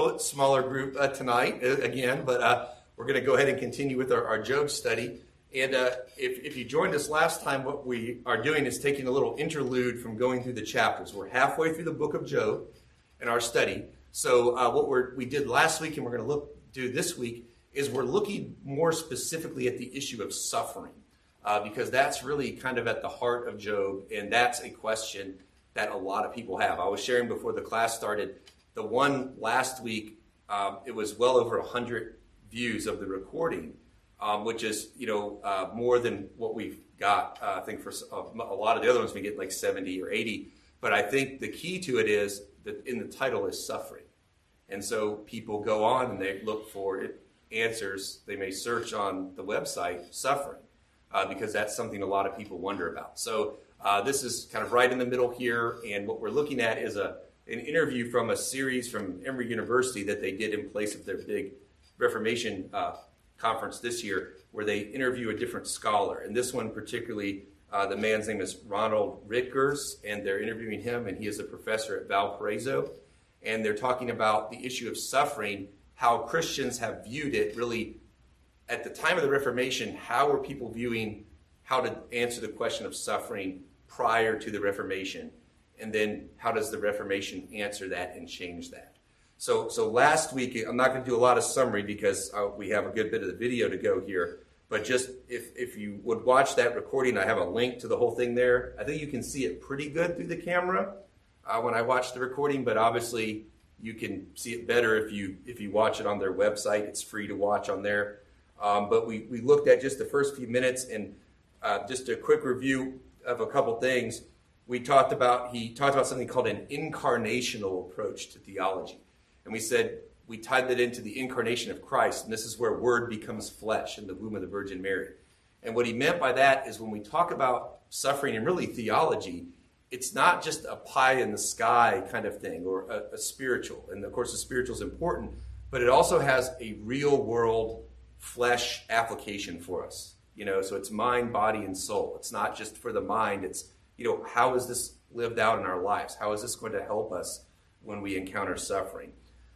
smaller group tonight again, but we're going to go ahead and continue with our Job study. And if you joined us last time, what we are doing is taking a little interlude from going through the chapters. We're halfway through the book of Job in our study. So what we did last week and we're going to do this week is we're looking more specifically at the issue of suffering, because that's really kind of at the heart of Job, and that's a question that a lot of people have. I was sharing before the class started, the one last week, it was well over 100 views of the recording, which is, more than what we've got. I think for a lot of the other ones we get like 70 or 80. But I think the key to it is that in the title is suffering. And so people go on and they look for answers. They may search on the website suffering, because that's something a lot of people wonder about. So this is kind of right in the middle here. And what we're looking at is an interview from a series from Emory University that they did in place of their big Reformation conference this year, where they interview a different scholar. And this one particularly, the man's name is Ronald Rickers, and they're interviewing him, and he is a professor at Valparaiso. And they're talking about the issue of suffering, how Christians have viewed it really at the time of the Reformation. How were people viewing how to answer the question of suffering prior to the Reformation? And then how does the Reformation answer that and change that? So last week, I'm not going to do a lot of summary because we have a good bit of the video to go here. But just if you would watch that recording, I have a link to the whole thing there. I think you can see it pretty good through the camera when I watch the recording, but obviously you can see it better if you watch it on their website. It's free to watch on there. But we looked at just the first few minutes, and just a quick review of a couple things. He talked about something called an incarnational approach to theology. And we said we tied that into the incarnation of Christ, and this is where Word becomes flesh in the womb of the Virgin Mary. And what he meant by that is when we talk about suffering and really theology, it's not just a pie in the sky kind of thing or a spiritual. And of course the spiritual is important, but it also has a real world flesh application for us. So it's mind, body, and soul. It's not just for the mind. It's, how is this lived out in our lives? How is this going to help us when we encounter suffering?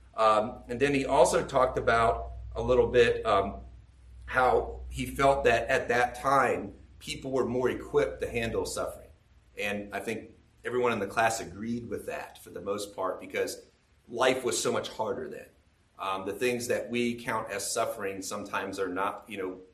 And then he also talked about a little bit how he felt that at that time, people were more equipped to handle suffering. And I think everyone in the class agreed with that for the most part, because life was so much harder then. The things that we count as suffering sometimes are not,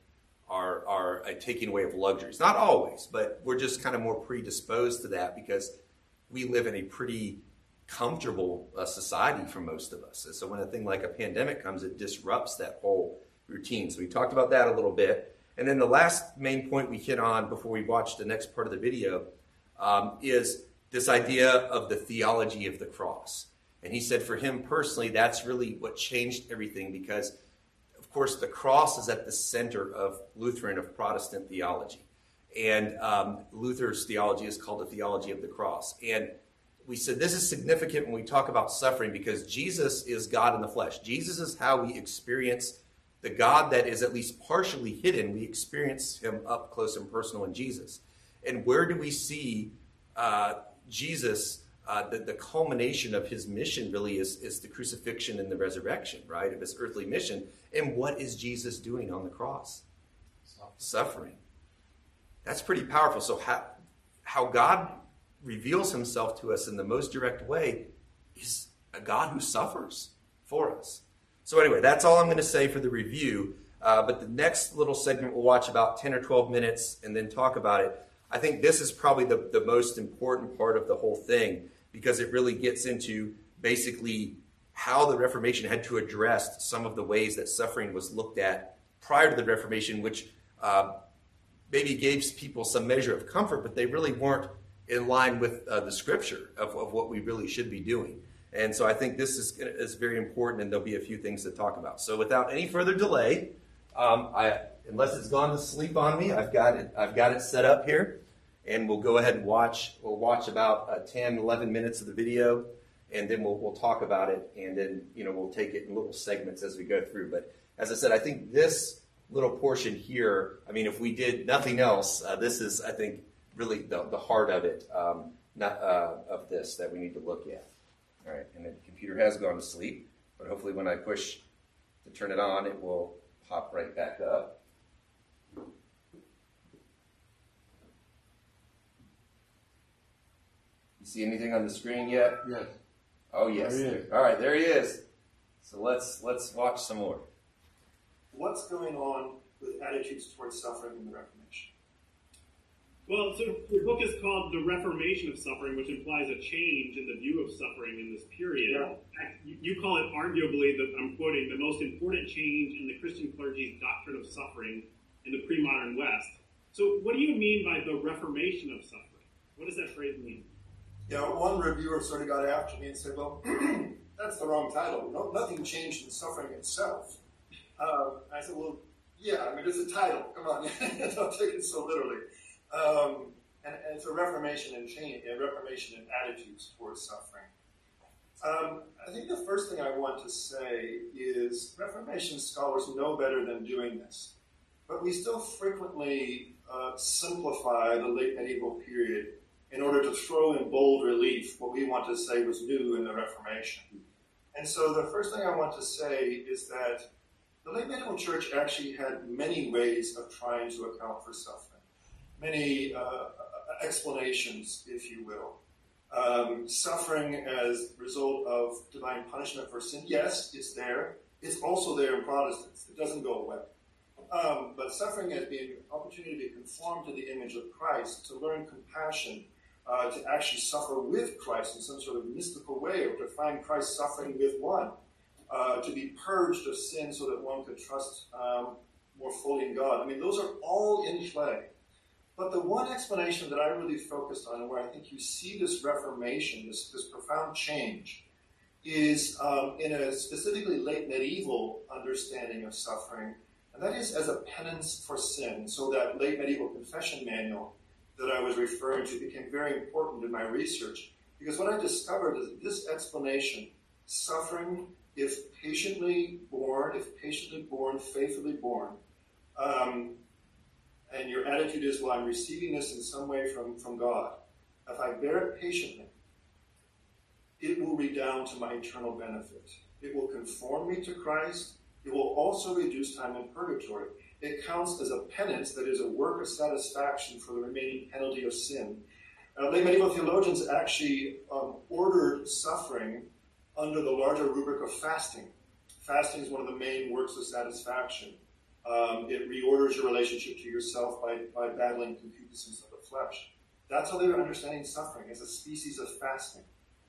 are a taking away of luxuries. Not always, but we're just kind of more predisposed to that because we live in a pretty comfortable society for most of us. And so when a thing like a pandemic comes, it disrupts that whole routine. So we talked about that a little bit. And then the last main point we hit on before we watch the next part of the video is this idea of the theology of the cross. And he said for him personally, that's really what changed everything, because of course the cross is at the center of Lutheran, of Protestant theology. And Luther's theology is called the theology of the cross. And we said this is significant when we talk about suffering because Jesus is God in the flesh. Jesus is how we experience the God that is at least partially hidden. We experience him up close and personal in Jesus. And where do we see Jesus, the culmination of his mission really is the crucifixion and the resurrection, right, of his earthly mission. And what is Jesus doing on the cross? Suffering. That's pretty powerful. So how God reveals himself to us in the most direct way is a God who suffers for us. So anyway, that's all I'm going to say for the review. But the next little segment we'll watch about 10 or 12 minutes and then talk about it. I think this is probably the most important part of the whole thing, because it really gets into basically how the Reformation had to address some of the ways that suffering was looked at prior to the Reformation, which maybe gave people some measure of comfort, but they really weren't in line with the scripture of what we really should be doing. And so I think this is very important, and there'll be a few things to talk about. So without any further delay, unless it's gone to sleep on me, I've got it set up here, and we'll go ahead and watch. We'll watch about 10, 11 minutes of the video, and then we'll talk about it, and then we'll take it in little segments as we go through. But as I said, I think this little portion here, if we did nothing else, this is, I think, really the heart of it, of this that we need to look at. All right, and the computer has gone to sleep. but hopefully when I push to turn it on, it will pop right back up. You see anything on the screen yet? Yes. Oh, yes. All right, there he is. So let's watch some more. What's going on with attitudes towards suffering in the Reformation? Well, so your book is called The Reformation of Suffering, which implies a change in the view of suffering in this period. Yeah. In fact, you call it arguably, I'm quoting, the most important change in the Christian clergy's doctrine of suffering in the pre-modern West. So what do you mean by the Reformation of suffering? What does that phrase mean? Yeah, one reviewer sort of got after me and said, well, that's the wrong title. No, nothing changed in suffering itself. I said, well, yeah, I mean, it's a title. Come on, don't take it so literally. And it's a reformation and change, a reformation in attitudes towards suffering. I think the first thing I want to say is Reformation scholars know better than doing this, but we still frequently simplify the late medieval period in order to throw in bold relief what we want to say was new in the Reformation. And so the first thing I want to say is that the late medieval church actually had many ways of trying to account for suffering. Many explanations, if you will. Suffering as a result of divine punishment for sin, yes, it's there. It's also there in Protestants. It doesn't go away. But suffering as being an opportunity to be conformed to the image of Christ, to learn compassion, to actually suffer with Christ in some sort of mystical way, or to find Christ suffering with one, to be purged of sin so that one could trust more fully in God. I mean, those are all in play. But the one explanation that I really focused on, and where I think you see this reformation, this profound change, is in a specifically late medieval understanding of suffering, and that is as a penance for sin. So that late medieval confession manual that I was referring to became very important in my research, because what I discovered is this explanation, suffering, if patiently borne, faithfully borne, and your attitude is, well, I'm receiving this in some way from God. If I bear it patiently, it will redound to my eternal benefit. It will conform me to Christ. It will also reduce time in purgatory. It counts as a penance, that is a work of satisfaction for the remaining penalty of sin. Late medieval theologians actually ordered suffering under the larger rubric of fasting. Fasting is one of the main works of satisfaction. It reorders your relationship to yourself by battling concupiscence of the flesh. That's how they were understanding suffering, as a species of fasting.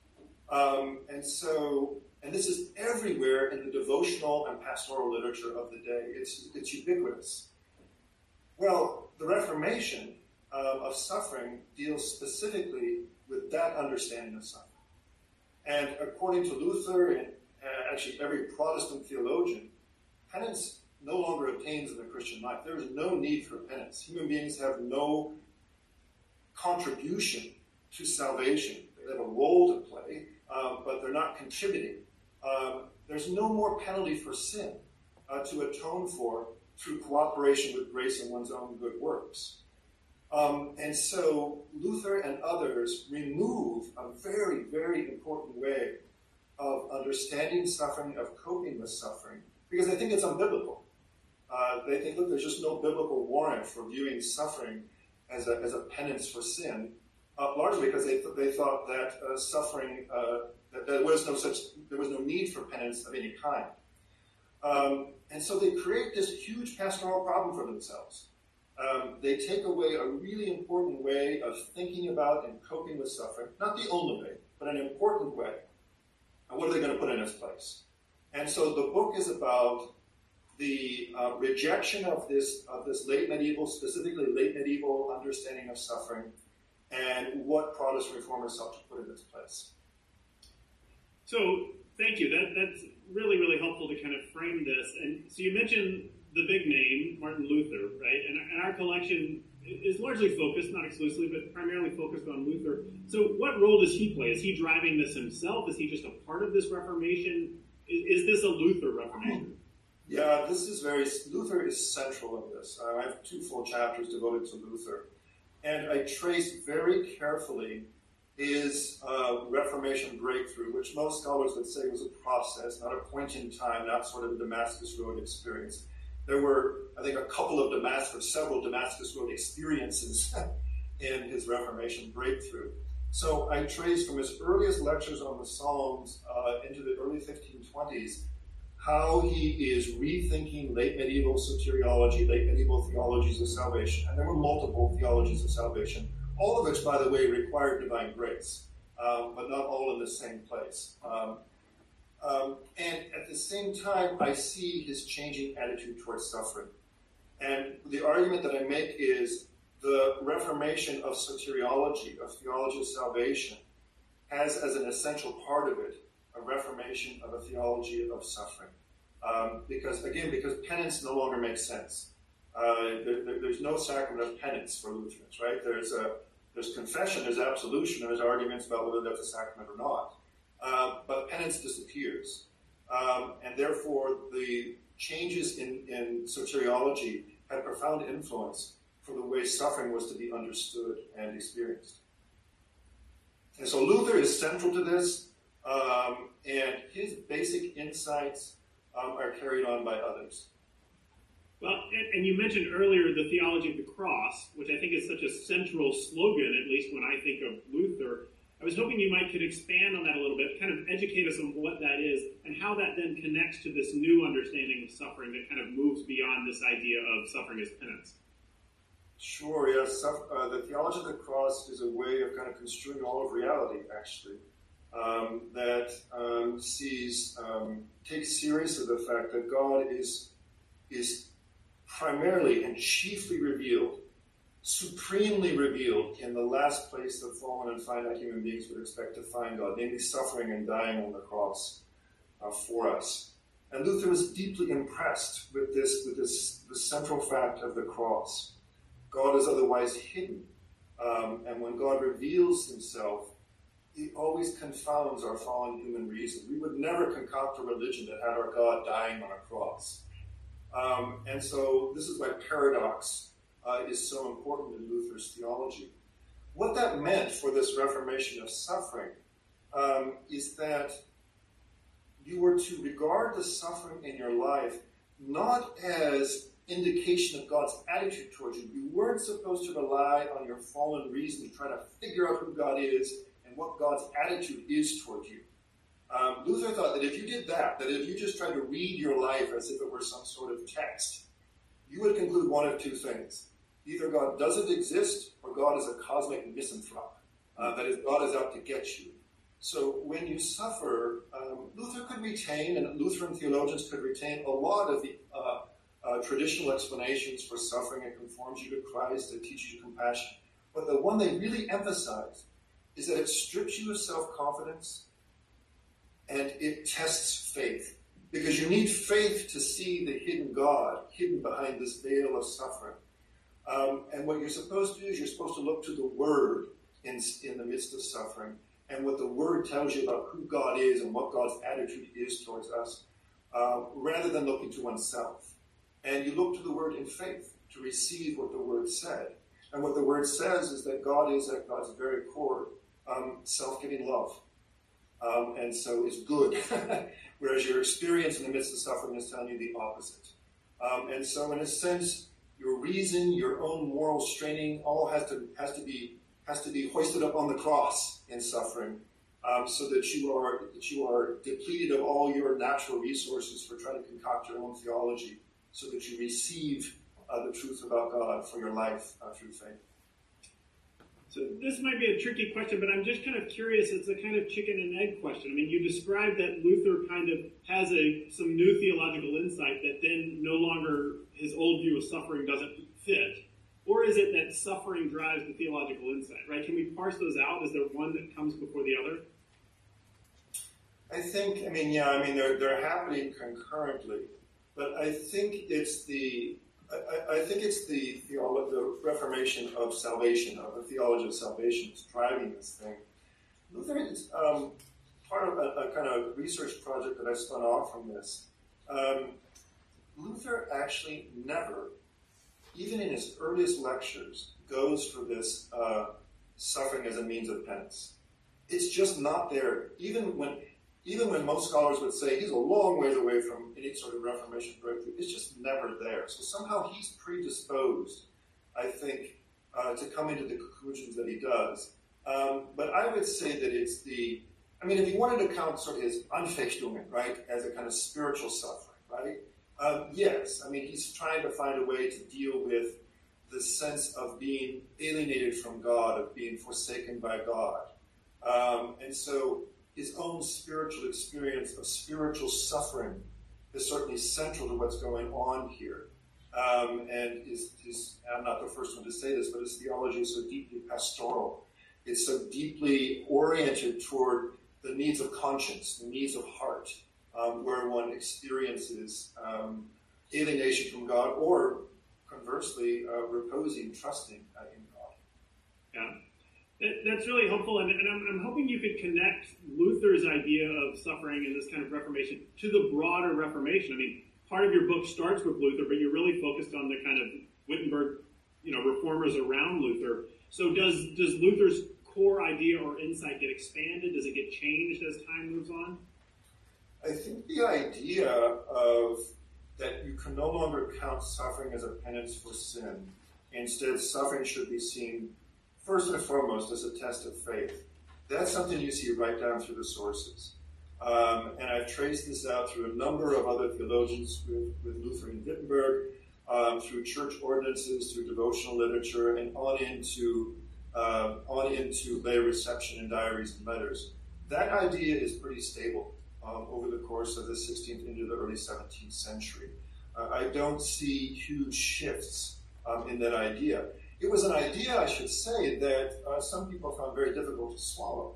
And this is everywhere in the devotional and pastoral literature of the day. It's ubiquitous. Well, the Reformation of suffering deals specifically with that understanding of suffering. And according to Luther and actually every Protestant theologian, penance no longer obtains in the Christian life. There is no need for penance. Human beings have no contribution to salvation. They have a role to play, but they're not contributing. There's no more penalty for sin to atone for through cooperation with grace and one's own good works. And so Luther and others remove a very, very important way of understanding suffering, of coping with suffering, because they think it's unbiblical. They think, look, there's just no biblical warrant for viewing suffering as a penance for sin, largely because they thought that suffering, that there was no need for penance of any kind. And so they create this huge pastoral problem for themselves. They take away a really important way of thinking about and coping with suffering, not the only way, but an important way. And what are they going to put in its place? And so the book is about the rejection of this late medieval, specifically late medieval understanding of suffering, and what Protestant reformers sought to put in its place. So, thank you. That's really, really helpful to kind of frame this. And so you mentioned the big name, Martin Luther, right? And our collection is largely focused, not exclusively, but primarily focused on Luther. So what role does he play? Is he driving this himself? Is he just a part of this Reformation? Is this a Luther Reformation? Yeah, Luther is central in this. I have 2 full chapters devoted to Luther. And I trace very carefully his Reformation breakthrough, which most scholars would say was a process, not a point in time, not sort of a Damascus Road experience. There were, I think, several Damascus Road experiences in his Reformation breakthrough. So I traced from his earliest lectures on the Psalms into the early 1520s how he is rethinking late medieval soteriology, late medieval theologies of salvation. And there were multiple theologies of salvation, all of which, by the way, required divine grace, but not all in the same place. And at the same time, I see his changing attitude towards suffering. And the argument that I make is the reformation of soteriology, of theology of salvation, has as an essential part of it a reformation of a theology of suffering. Because penance no longer makes sense. There's no sacrament of penance for Lutherans, right? There's confession, there's absolution, there's arguments about whether that's a sacrament or not. But penance disappears. And therefore, the changes in soteriology had profound influence for the way suffering was to be understood and experienced. And so Luther is central to this, and his basic insights are carried on by others. Well, and you mentioned earlier the theology of the cross, which I think is such a central slogan, at least when I think of Luther. I was hoping you could expand on that a little bit, kind of educate us on what that is, and how that then connects to this new understanding of suffering that kind of moves beyond this idea of suffering as penance. Sure, yes. The theology of the cross is a way of kind of construing all of reality, actually, that takes seriously the fact that God is primarily and chiefly revealed, supremely revealed in the last place that fallen and finite human beings would expect to find God, namely suffering and dying on the cross for us. And Luther was deeply impressed with the central fact of the cross. God is otherwise hidden. And when God reveals himself, he always confounds our fallen human reason. We would never concoct a religion that had our God dying on a cross. And so this is why paradox is so important in Luther's theology. What that meant for this reformation of suffering is that you were to regard the suffering in your life not as indication of God's attitude towards you. You weren't supposed to rely on your fallen reason to try to figure out who God is and what God's attitude is toward you. Luther thought that if you did that if you just tried to read your life as if it were some sort of text, you would conclude one of two things. Either God doesn't exist or God is a cosmic misanthrope. That is, God is out to get you. So when you suffer, Luther could retain, and Lutheran theologians could retain, a lot of the traditional explanations for suffering. It conforms you to Christ, it teaches you compassion. But the one they really emphasize is that it strips you of self-confidence and it tests faith. Because you need faith to see the hidden God hidden behind this veil of suffering. And what you're supposed to do is you're supposed to look to the Word in the midst of suffering, and what the Word tells you about who God is and what God's attitude is towards us, rather than looking to oneself. And you look to the Word in faith to receive what the Word said. And what the Word says is that God is, at God's very core, self-giving love. And so it's good. Whereas your experience in the midst of suffering is telling you the opposite. And so in a sense, your reason, your own moral straining, all has to be hoisted up on the cross in suffering, so that you are depleted of all your natural resources for trying to concoct your own theology, so that you receive the truth about God for your life through faith. So this might be a tricky question, but I'm just kind of curious. It's a kind of chicken and egg question. I mean, you described that Luther kind of has some new theological insight that then no longer his old view of suffering doesn't fit. Or is it that suffering drives the theological insight, right? Can we parse those out? Is there one that comes before the other? They're happening concurrently, but I think it's the reformation of salvation, of the theology of salvation is driving this thing. Luther is part of a kind of research project that I spun off from this. Luther actually never, even in his earliest lectures, goes for this suffering as a means of penance. It's just not there. Even when most scholars would say he's a long ways away from any sort of Reformation breakthrough, it's just never there. So somehow he's predisposed, I think, to come into the conclusions that he does. But I would say that it's if you wanted to count sort of his Anfechtungen, right, as a kind of spiritual suffering, right? Yes, he's trying to find a way to deal with the sense of being alienated from God, of being forsaken by God. And so his own spiritual experience of spiritual suffering is certainly central to what's going on here. And I'm not the first one to say this, but his theology is so deeply pastoral. It's so deeply oriented toward the needs of conscience, the needs of heart, where one experiences alienation from God, or conversely, reposing, trusting in God. Yeah. That's really helpful, and I'm hoping you could connect Luther's idea of suffering and this kind of Reformation to the broader Reformation. Part of your book starts with Luther, but you're really focused on the kind of Wittenberg, reformers around Luther. So does Luther's core idea or insight get expanded? Does it get changed as time moves on? I think the idea of that you can no longer count suffering as a penance for sin. Instead, suffering should be seen first and foremost as a test of faith. That's something you see right down through the sources. And I've traced this out through a number of other theologians with Luther in Wittenberg, through church ordinances, through devotional literature, and on into lay reception in diaries and letters. That idea is pretty stable over the course of the 16th into the early 17th century. I don't see huge shifts in that idea. It was an idea, I should say, that some people found very difficult to swallow,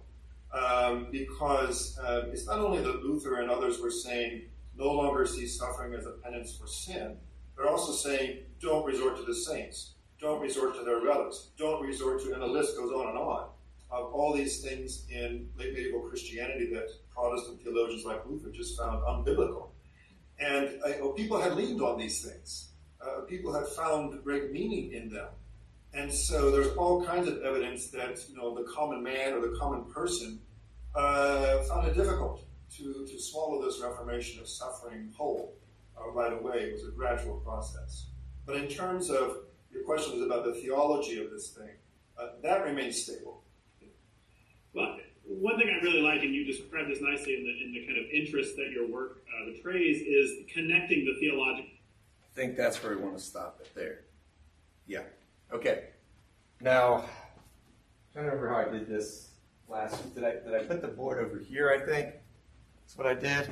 because it's not only that Luther and others were saying no longer see suffering as a penance for sin, they're also saying don't resort to the saints, don't resort to their relics, don't resort to, and the list goes on and on, of all these things in late medieval Christianity that Protestant theologians like Luther just found unbiblical. And people had leaned on these things. People had found great meaning in them. And so there's all kinds of evidence that the common man or the common person found it difficult to swallow this reformation of suffering whole right away. It was a gradual process. But in terms of your question was about the theology of this thing, that remains stable. Well, one thing I really like, and you described this nicely in the kind of interest that your work betrays, is connecting the theological. I think that's where we want to stop it there. Yeah. Okay. Now, I'm trying to remember how I did this last week. Did I put the board over here, I think? That's what I did.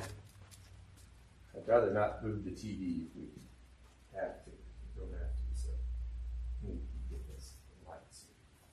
I'd rather not move the TV if we have to. We don't have to. So let me get this lights.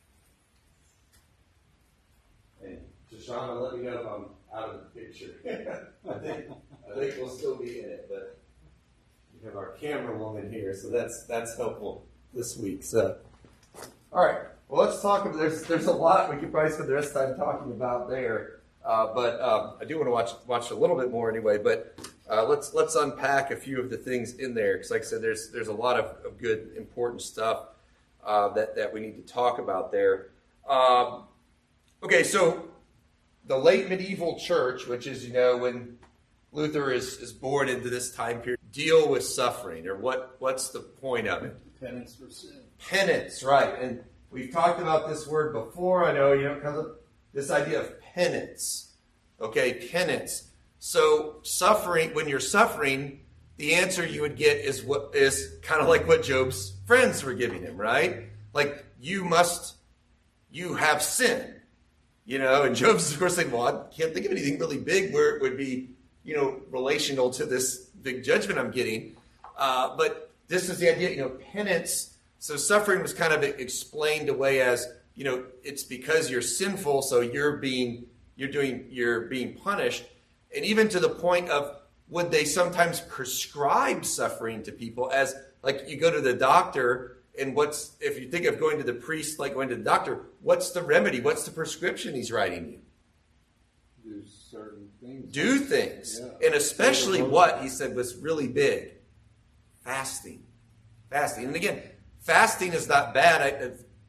And Shoshana, let me know if I'm out of the picture. I think we'll still be in it, but we have our camera woman here, so that's helpful this week. So, all right. Well, let's talk about. There's a lot we could probably spend the rest of the time talking about there, but I do want to watch a little bit more anyway. But let's unpack a few of the things in there, because, like I said, there's a lot of good, important stuff that we need to talk about there. Okay, so the late medieval church, which is when Luther is born into this time period, deal with suffering, or what's the point of it? Penance for sin. Penance, right. And we've talked about this word before. I know, because of this idea of penance. Okay, penance. So suffering, when you're suffering, the answer you would get is kind of like what Job's friends were giving him, right? Like, you have sin. And Job's, of course, saying, well, I can't think of anything really big where it would be, relational to this big judgment I'm getting. But this is the idea, penance. So suffering was kind of explained away as, it's because you're sinful, so you're being punished. And even to the point of, would they sometimes prescribe suffering to people as, like, you go to the doctor, and if you think of going to the priest like going to the doctor, what's the remedy? What's the prescription he's writing you? Do certain things. Do things. Yeah. And especially what he said was really big. Fasting. And again, fasting is not bad.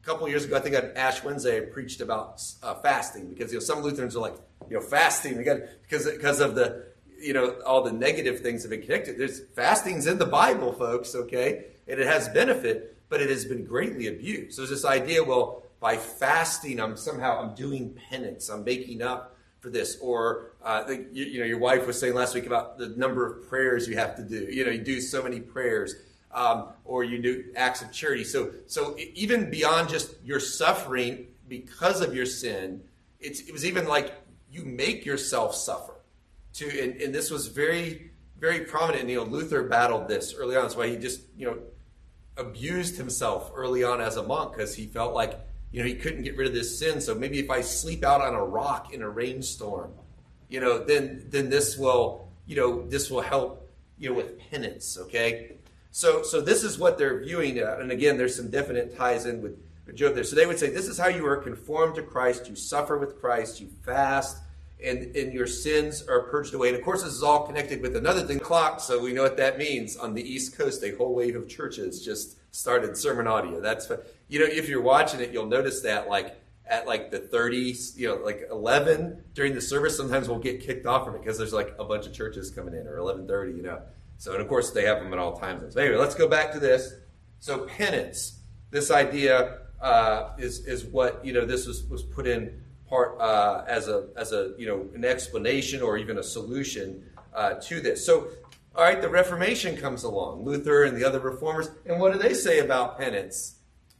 a couple years ago, I think on Ash Wednesday, I preached about fasting because some Lutherans are like, fasting because of the all the negative things have been connected. There's fasting's in the Bible, folks, okay, and it has benefit, but it has been greatly abused. So there's this idea, well, by fasting, I'm doing penance, I'm making up for this, or your wife was saying last week about the number of prayers you have to do. You do so many prayers. Or you do acts of charity. So even beyond just your suffering because of your sin, it was even like you make yourself suffer. And this was very, very prominent. And, Luther battled this early on. That's why he just, abused himself early on as a monk, because he felt like, he couldn't get rid of this sin. So maybe if I sleep out on a rock in a rainstorm, then this will help, with penance. Okay. So this is what they're viewing, and again, there's some definite ties in with Job there. So they would say, this is how you are conformed to Christ. You suffer with Christ. You fast, and your sins are purged away. And of course, this is all connected with another thing, clock. So we know what that means. On the East Coast, a whole wave of churches just started sermon audio. That's if you're watching it, you'll notice that at the 30s, like 11 during the service, sometimes we'll get kicked off from it because there's a bunch of churches coming in, or 11:30, So, and of course, they have them at all times. So anyway, let's go back to this. So penance, this idea is what, this was put in part as an explanation or even a solution to this. So, all right, the Reformation comes along, Luther and the other reformers, and what do they say about penance?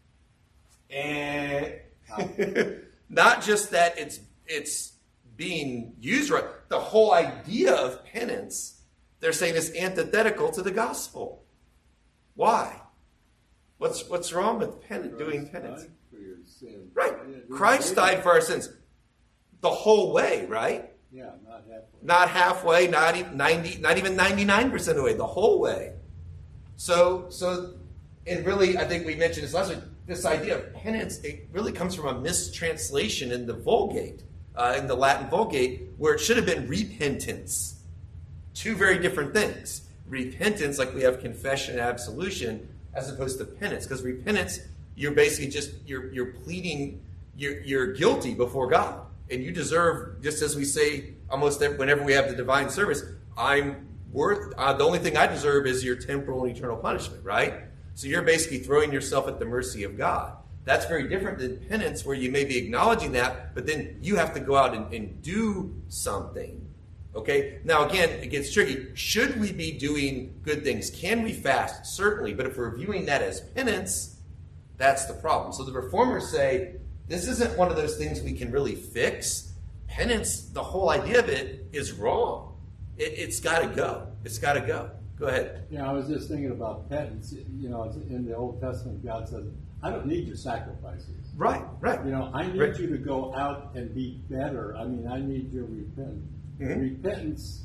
And not just that it's being used right. The whole idea of penance, they're saying, is antithetical to the gospel. Why? What's wrong with doing penance? Right. Christ died for our sins the whole way, right? Yeah, not halfway. Not halfway, not even 99% of the way, the whole way. So, and really, I think we mentioned this last week, this idea of penance, it really comes from a mistranslation in the Vulgate, in the Latin Vulgate, where it should have been repentance. Two very different things. Repentance, like we have confession and absolution, as opposed to penance. Because repentance, you're basically just, you're pleading, you're guilty before God. And you deserve, just as we say almost whenever we have the divine service, the only thing I deserve is your temporal and eternal punishment, right? So you're basically throwing yourself at the mercy of God. That's very different than penance, where you may be acknowledging that, but then you have to go out and do something. Okay, now again, it gets tricky. Should we be doing good things? Can we fast? Certainly, but if we're viewing that as penance, that's the problem. So the reformers say, this isn't one of those things we can really fix. Penance, the whole idea of it is wrong. It's got to go. It's got to go. Go ahead. Yeah, I was just thinking about penance. In the Old Testament, God says, I don't need your sacrifices. Right. I need you to go out and be better. I need your repentance. Mm-hmm. Repentance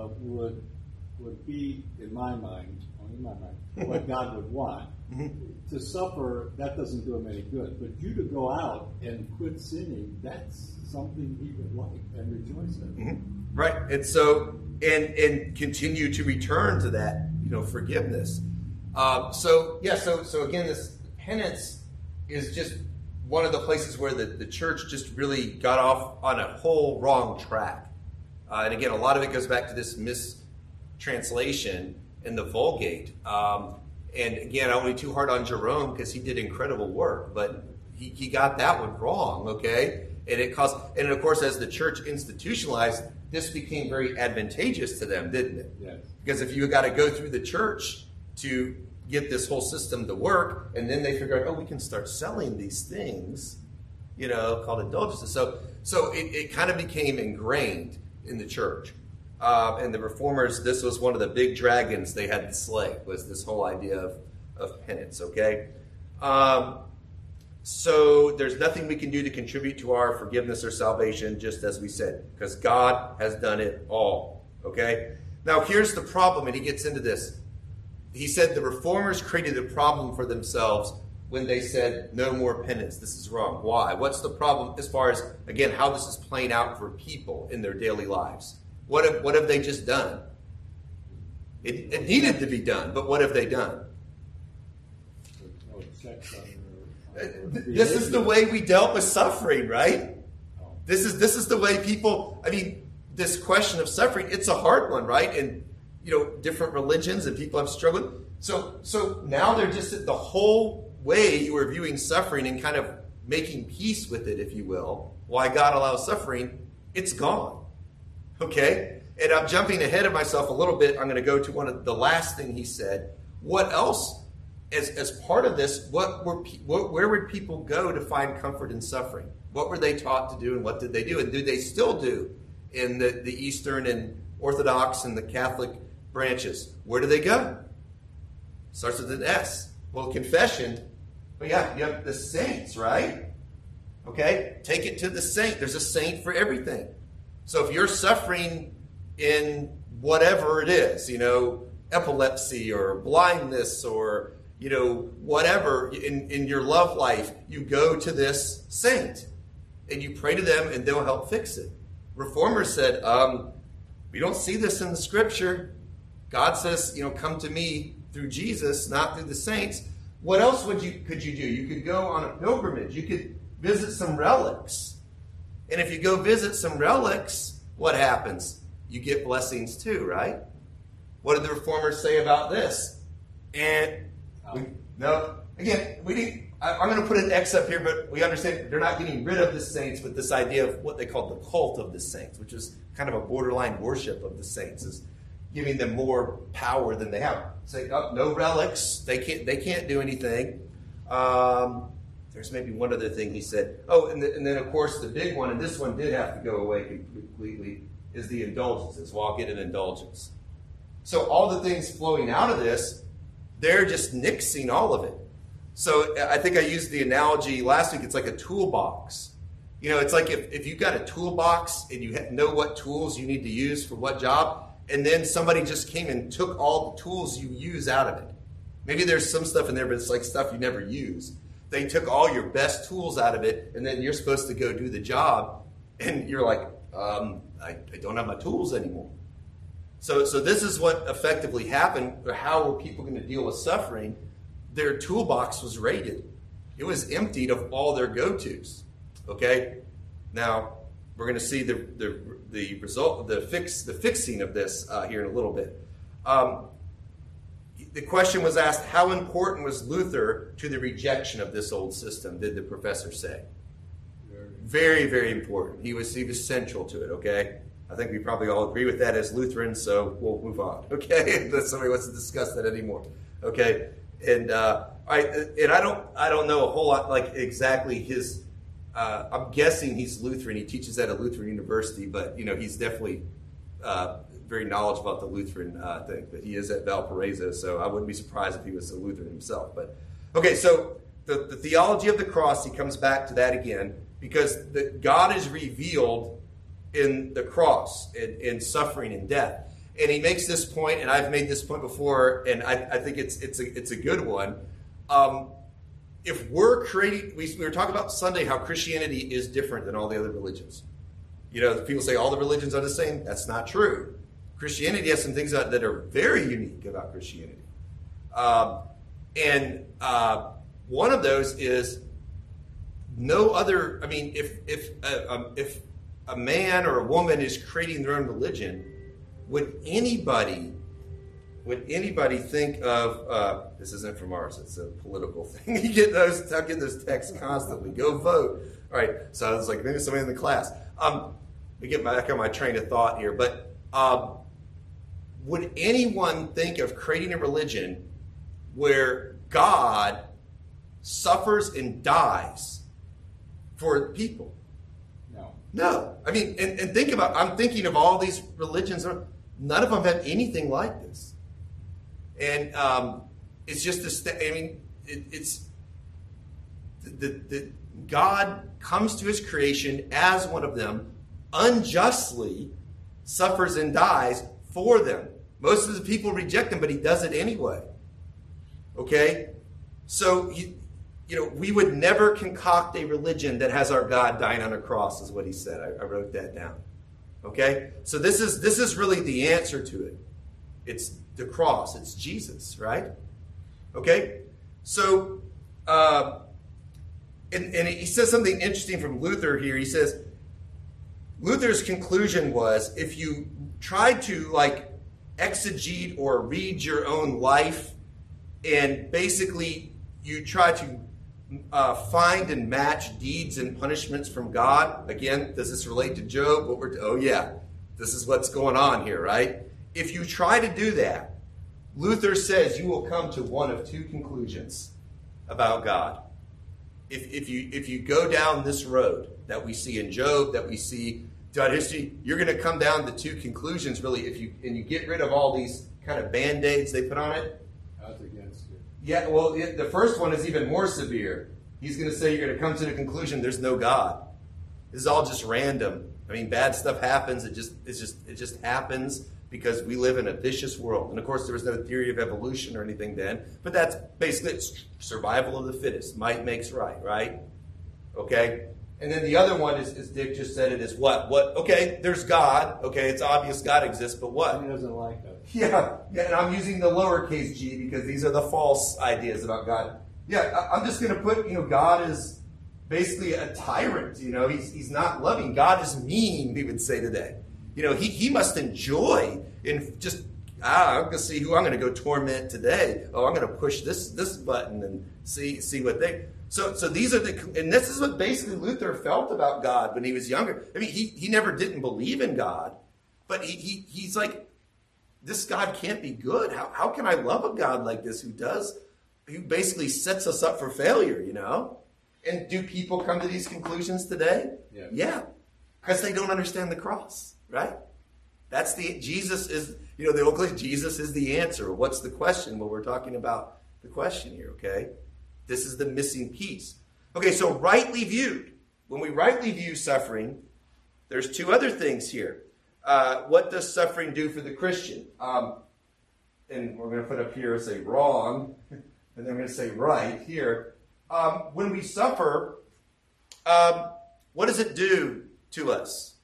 would be, in my mind, what God would want. Mm-hmm. To suffer, that doesn't do him any good. But you to go out and quit sinning, that's something he would like and rejoice in. Mm-hmm. Right. And so, and continue to return to that, forgiveness. So again, this penance is just one of the places where the church just really got off on a whole wrong track. And again, a lot of it goes back to this mistranslation in the Vulgate. And again, I won't be too hard on Jerome because he did incredible work, but he got that one wrong, okay? And of course, as the church institutionalized, this became very advantageous to them, didn't it? Yes. Because if you got to go through the church to get this whole system to work, and then they figure out, we can start selling these things, called indulgences. So it kind of became ingrained in the church. And the reformers, this was one of the big dragons they had to slay, was this whole idea of penance, okay? So there's nothing we can do to contribute to our forgiveness or salvation, just as we said, because God has done it all, okay? Now here's the problem, and he gets into this. He said the reformers created a problem for themselves when they said no more penance. This is wrong. Why? What's the problem as far as, again, how this is playing out for people in their daily lives? What have they just done? It needed to be done, but what have they done? This is the way we dealt with suffering, right? This is the way people, I mean, this question of suffering, it's a hard one, right? And, different religions and people have struggled. So now they're just the whole way you are viewing suffering and kind of making peace with it, if you will, why God allows suffering, it's gone. Okay? And I'm jumping ahead of myself a little bit. I'm going to go to the last thing he said. What else, as part of this, where would people go to find comfort in suffering? What were they taught to do and what did they do? And do they still do in the Eastern and Orthodox and the Catholic branches? Where do they go? Starts with an S. Well, confession. But yeah, you have the saints, right? Okay? Take it to the saint. There's a saint for everything. So if you're suffering in whatever it is, epilepsy or blindness or, whatever in your love life, you go to this saint and you pray to them and they'll help fix it. Reformers said, we don't see this in the scripture. God says, come to me through Jesus, not through the saints. What else could you do? You could go on a pilgrimage. You could visit some relics. And if you go visit some relics, what happens? You get blessings too, right? What did the Reformers say about this? And I'm going to put an X up here, but we understand they're not getting rid of the saints, but this idea of what they call the cult of the saints, which is kind of a borderline worship of the saints, is giving them more power than they have. Say, no relics. They can't do anything. There's maybe one other thing he said. Oh, and then of course the big one, and this one did have to go away completely, is the indulgences. Well, I'll get an indulgence. So all the things flowing out of this, they're just nixing all of it. So I think I used the analogy last week. It's like a toolbox. It's like if you've got a toolbox and you know what tools you need to use for what job, and then somebody just came and took all the tools you use out of it. Maybe there's some stuff in there, but it's like stuff you never use. They took all your best tools out of it, and then you're supposed to go do the job, and you're like, I don't have my tools anymore. So this is what effectively happened. How were people going to deal with suffering? Their toolbox was raided. It was emptied of all their go-tos. Okay? Now, we're going to see the result, the fixing of this here in a little bit. The question was asked, how important was Luther to the rejection of this old system, did the professor say? Very, very important. He was central to it, okay? I think we probably all agree with that as Lutherans, so we'll move on, okay? Unless somebody wants to discuss that anymore, okay? And I don't know a whole lot, like exactly his, I'm guessing he's Lutheran. He teaches at a Lutheran university, but, he's definitely very knowledgeable about the Lutheran thing. But he is at Valparaiso, so I wouldn't be surprised if he was a Lutheran himself. But okay, so the theology of the cross, he comes back to that again, because God is revealed in the cross, in suffering and death. And he makes this point, and I've made this point before, and I think it's a good one. If we're creating, we were talking about Sunday how Christianity is different than all the other religions. People say all the religions are the same. That's not true. Christianity has some things that are very unique about Christianity. And one of those is no other, if a man or a woman is creating their own religion, would anybody think of, this isn't from ours, it's a political thing. I get those texts constantly. Go vote. All right, so I was like, maybe somebody in the class. Let me get back on my train of thought here. But would anyone think of creating a religion where God suffers and dies for people? No. And think about, I'm thinking of all these religions. None of them have anything like this. And it's just it's God comes to his creation as one of them, unjustly suffers and dies for them. Most of the people reject him, but he does it anyway. Okay? So, we would never concoct a religion that has our God dying on a cross, is what he said. I wrote that down. Okay? So this is really the answer to it. It's the cross. It's Jesus, right? Okay? So and he says something interesting from Luther here. He says, Luther's conclusion was, if you tried to like exegete or read your own life and basically you try to find and match deeds and punishments from God, again, does this relate to Job? Oh yeah, this is what's going on here, right? If you try to do that, Luther says you will come to one of two conclusions about God. If you go down this road that we see in Job, that we see throughout history, you're going to come down to two conclusions, really. If you get rid of all these kind of band-aids they put on it. That's against it. Yeah, well, the first one is even more severe. He's going to say you're going to come to the conclusion there's no God. This is all just random. I mean, bad stuff happens. It just happens because we live in a vicious world. And of course, there was no theory of evolution or anything then. But that's basically it's survival of the fittest. Might makes right? Okay. And then the other one is Dick just said it is what? Okay, there's God. Okay, it's obvious God exists, but what? He doesn't like us. Yeah, and I'm using the lowercase g because these are the false ideas about God. Yeah, I'm just going to put, God is basically a tyrant. He's not loving. God is mean, we would say today. He must enjoy in just, I'm going to see who I'm going to go torment today. Oh, I'm going to push this button and see what they... So these are and this is what basically Luther felt about God when he was younger. I mean, he never didn't believe in God, but he's like, this God can't be good. How can I love a God like this who basically sets us up for failure, And do people come to these conclusions today? Yeah. Because they don't understand the cross, right? Jesus is, the old cliché, Jesus is the answer. What's the question? Well, we're talking about the question here, okay? This is the missing piece. Okay, so rightly viewed. When we rightly view suffering, there's two other things here. What does suffering do for the Christian? And we're going to put up here, say wrong, and then we're going to say right here. When we suffer, what does it do to us?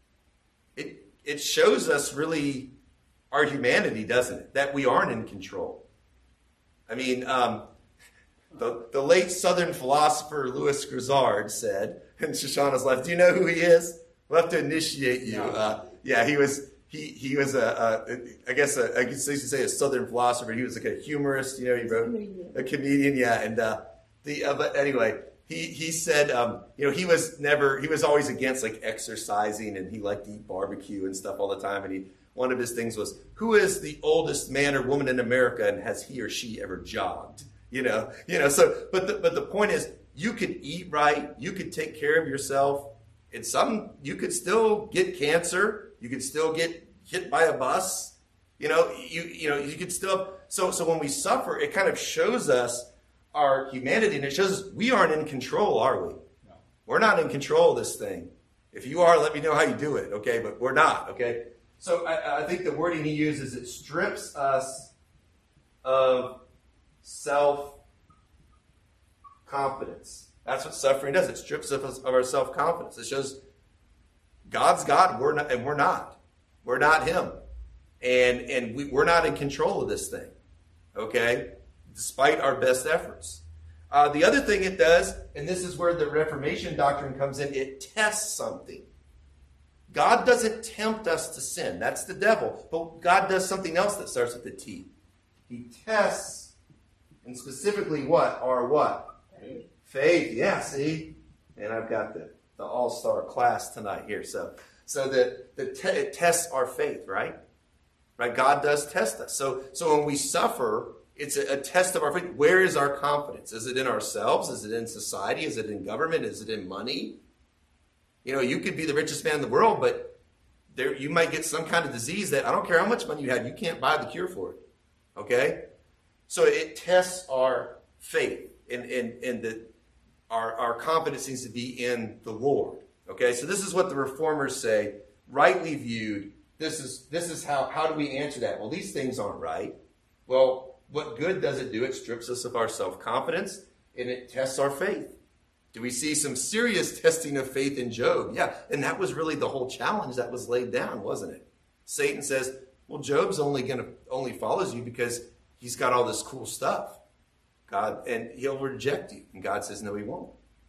It shows us really our humanity, doesn't it? That we aren't in control. I mean, the late Southern philosopher Louis Grizzard said, in Shoshana's life, do you know who he is? We'll have to initiate you. He was I guess I could say a Southern philosopher. He was like a humorist, he wrote a comedian, and but anyway, he said, he was always against like exercising, and he liked to eat barbecue and stuff all the time, and one of his things was, who is the oldest man or woman in America, and has he or she ever jogged? So, but the point is, you could eat right, you could take care of yourself. You could still get cancer, you could still get hit by a bus. You could still. So when we suffer, it kind of shows us our humanity, and it shows us we aren't in control, are we? No. We're not in control of this thing. If you are, let me know how you do it, okay? But we're not, okay? So I think the wording he uses, it strips us of self-confidence. That's what suffering does. It strips us of our self-confidence. It shows God's God, we're not. We're not him. And we're not in control of this thing, okay? Despite our best efforts. The other thing it does, and this is where the Reformation doctrine comes in, it tests something. God doesn't tempt us to sin. That's the devil. But God does something else that starts with the T. He tests, and specifically what? Our what? Faith. Yeah, see? And I've got the all-star class tonight here. So it tests our faith, right? Right? God does test us. So when we suffer, it's a test of our faith. Where is our confidence? Is it in ourselves? Is it in society? Is it in government? Is it in money? You could be the richest man in the world, but you might get some kind of disease that I don't care how much money you have, you can't buy the cure for it. Okay? So it tests our faith, and our confidence needs to be in the Lord. Okay? So this is what the Reformers say, rightly viewed. This is how do we answer that? Well, these things aren't right. Well, what good does it do? It strips us of our self-confidence, and it tests our faith. Do we see some serious testing of faith in Job? Yeah, and that was really the whole challenge that was laid down, wasn't it? Satan says, well, Job's only follows you because he's got all this cool stuff. God, and he'll reject you. And God says, no, he won't.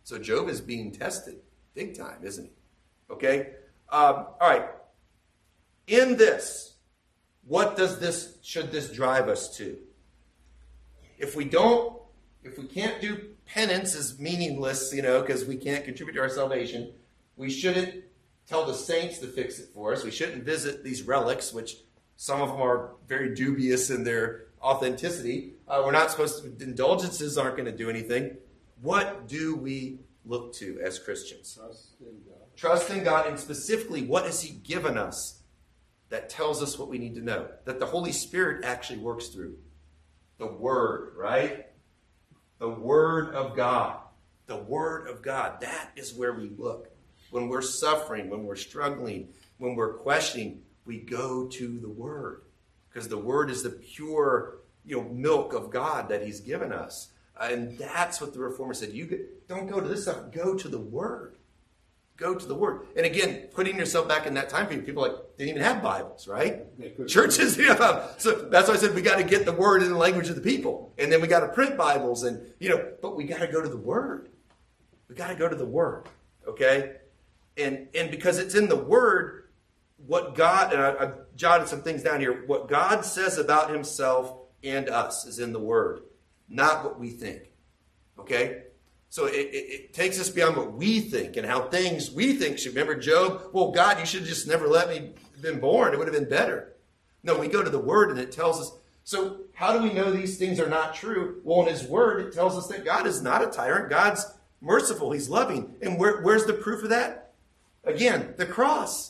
So Job is being tested big time, isn't he? Okay? All right. In this, should this drive us to? If we can't do penance is meaningless, because we can't contribute to our salvation, we shouldn't tell the saints to fix it for us. We shouldn't visit these relics, which some of them are very dubious in their authenticity. We're not supposed to, indulgences aren't going to do anything. What do we look to as Christians? Trust in God. Trust in God, and specifically, what has He given us that tells us what we need to know? That the Holy Spirit actually works through. The Word, right? The Word of God. The Word of God. That is where we look. When we're suffering, when we're struggling, when we're questioning, we go to the Word. Because the Word is the pure, milk of God that He's given us. And that's what the Reformer said. Don't go to this stuff. Go to the Word. Go to the Word. And again, putting yourself back in that time period, people didn't even have Bibles, right? Churches, So that's why I said we got to get the Word in the language of the people. And then we got to print Bibles and, but we got to go to the Word. We got to go to the Word, okay? And because it's in the Word, what God, and I've jotted some things down here, what God says about Himself and us is in the Word, not what we think, okay? So it takes us beyond what we think and how things we think should. Remember Job? Well, God, you should have just never let me been born. It would have been better. No, we go to the Word and it tells us. So how do we know these things are not true? Well, in His Word, it tells us that God is not a tyrant. God's merciful. He's loving. And where's the proof of that? Again, the cross.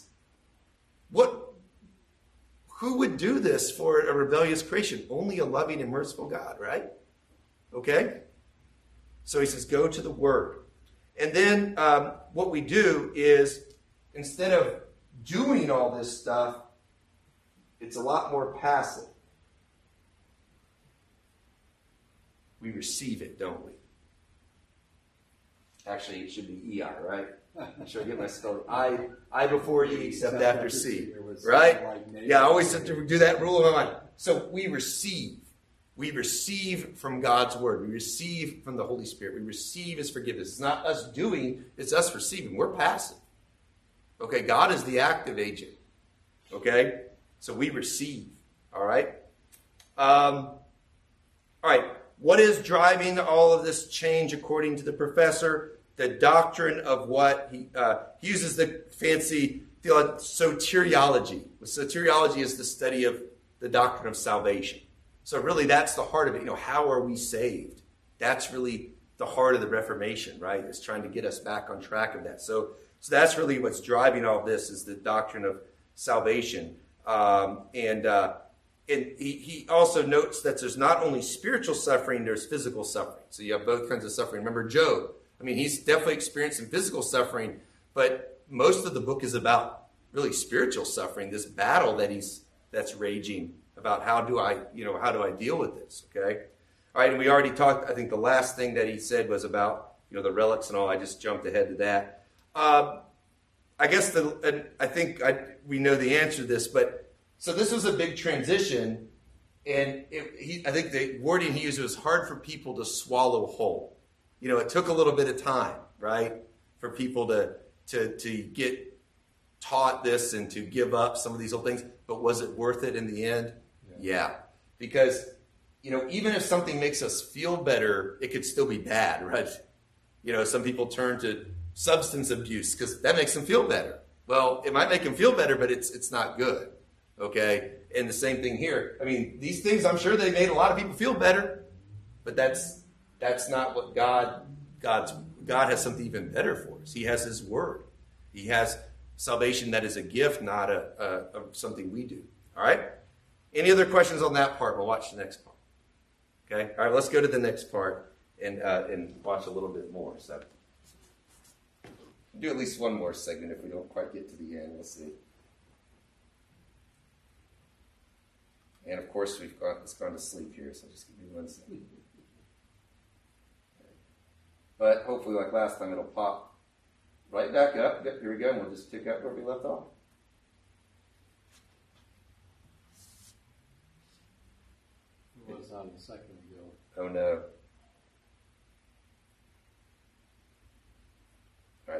Who would do this for a rebellious creation? Only a loving and merciful God, right? Okay? So he says, go to the Word. And then what we do is, instead of doing all this stuff, it's a lot more passive. We receive it, don't we? Actually, it should be EI, right? Should I get my spelling? I before E, except after C. Right? Yeah, I always have to do that rule in my mind. So we receive. We receive from God's Word. We receive from the Holy Spirit. We receive His forgiveness. It's not us doing, it's us receiving. We're passive. Okay, God is the active agent. Okay? So we receive. All right? All right. What is driving all of this change according to the professor? The doctrine of what he uses the fancy soteriology. Soteriology is the study of the doctrine of salvation. So really that's the heart of it. How are we saved? That's really the heart of the Reformation, right? It's trying to get us back on track of that. So that's really what's driving all this is the doctrine of salvation. And he also notes that there's not only spiritual suffering, there's physical suffering. So you have both kinds of suffering. Remember Job. He's definitely experienced some physical suffering, but most of the book is about really spiritual suffering, this battle that's raging about how do I deal with this, okay? All right, and we already talked, I think the last thing that he said was about, the relics and all. I just jumped ahead to that. I guess we know the answer to this, but so this was a big transition, and I think the wording he used was hard for people to swallow whole. It took a little bit of time, right, for people to get taught this and to give up some of these old things. But was it worth it in the end? Yeah. Because, even if something makes us feel better, it could still be bad, right? Some people turn to substance abuse because that makes them feel better. Well, it might make them feel better, but it's not good, okay? And the same thing here. These things, I'm sure they made a lot of people feel better, but that's not what God has something even better for us. He has His Word. He has salvation that is a gift, not a something we do. All right? Any other questions on that part? We'll watch the next part. Okay? All right, let's go to the next part and watch a little bit more. So do at least one more segment if we don't quite get to the end. We'll see. And of course, it's gone to sleep here, so just give me 1 second. But hopefully, like last time, it'll pop right back up. Yep, here we go, and we'll just pick up where we left off. It was on a second ago. Oh, no.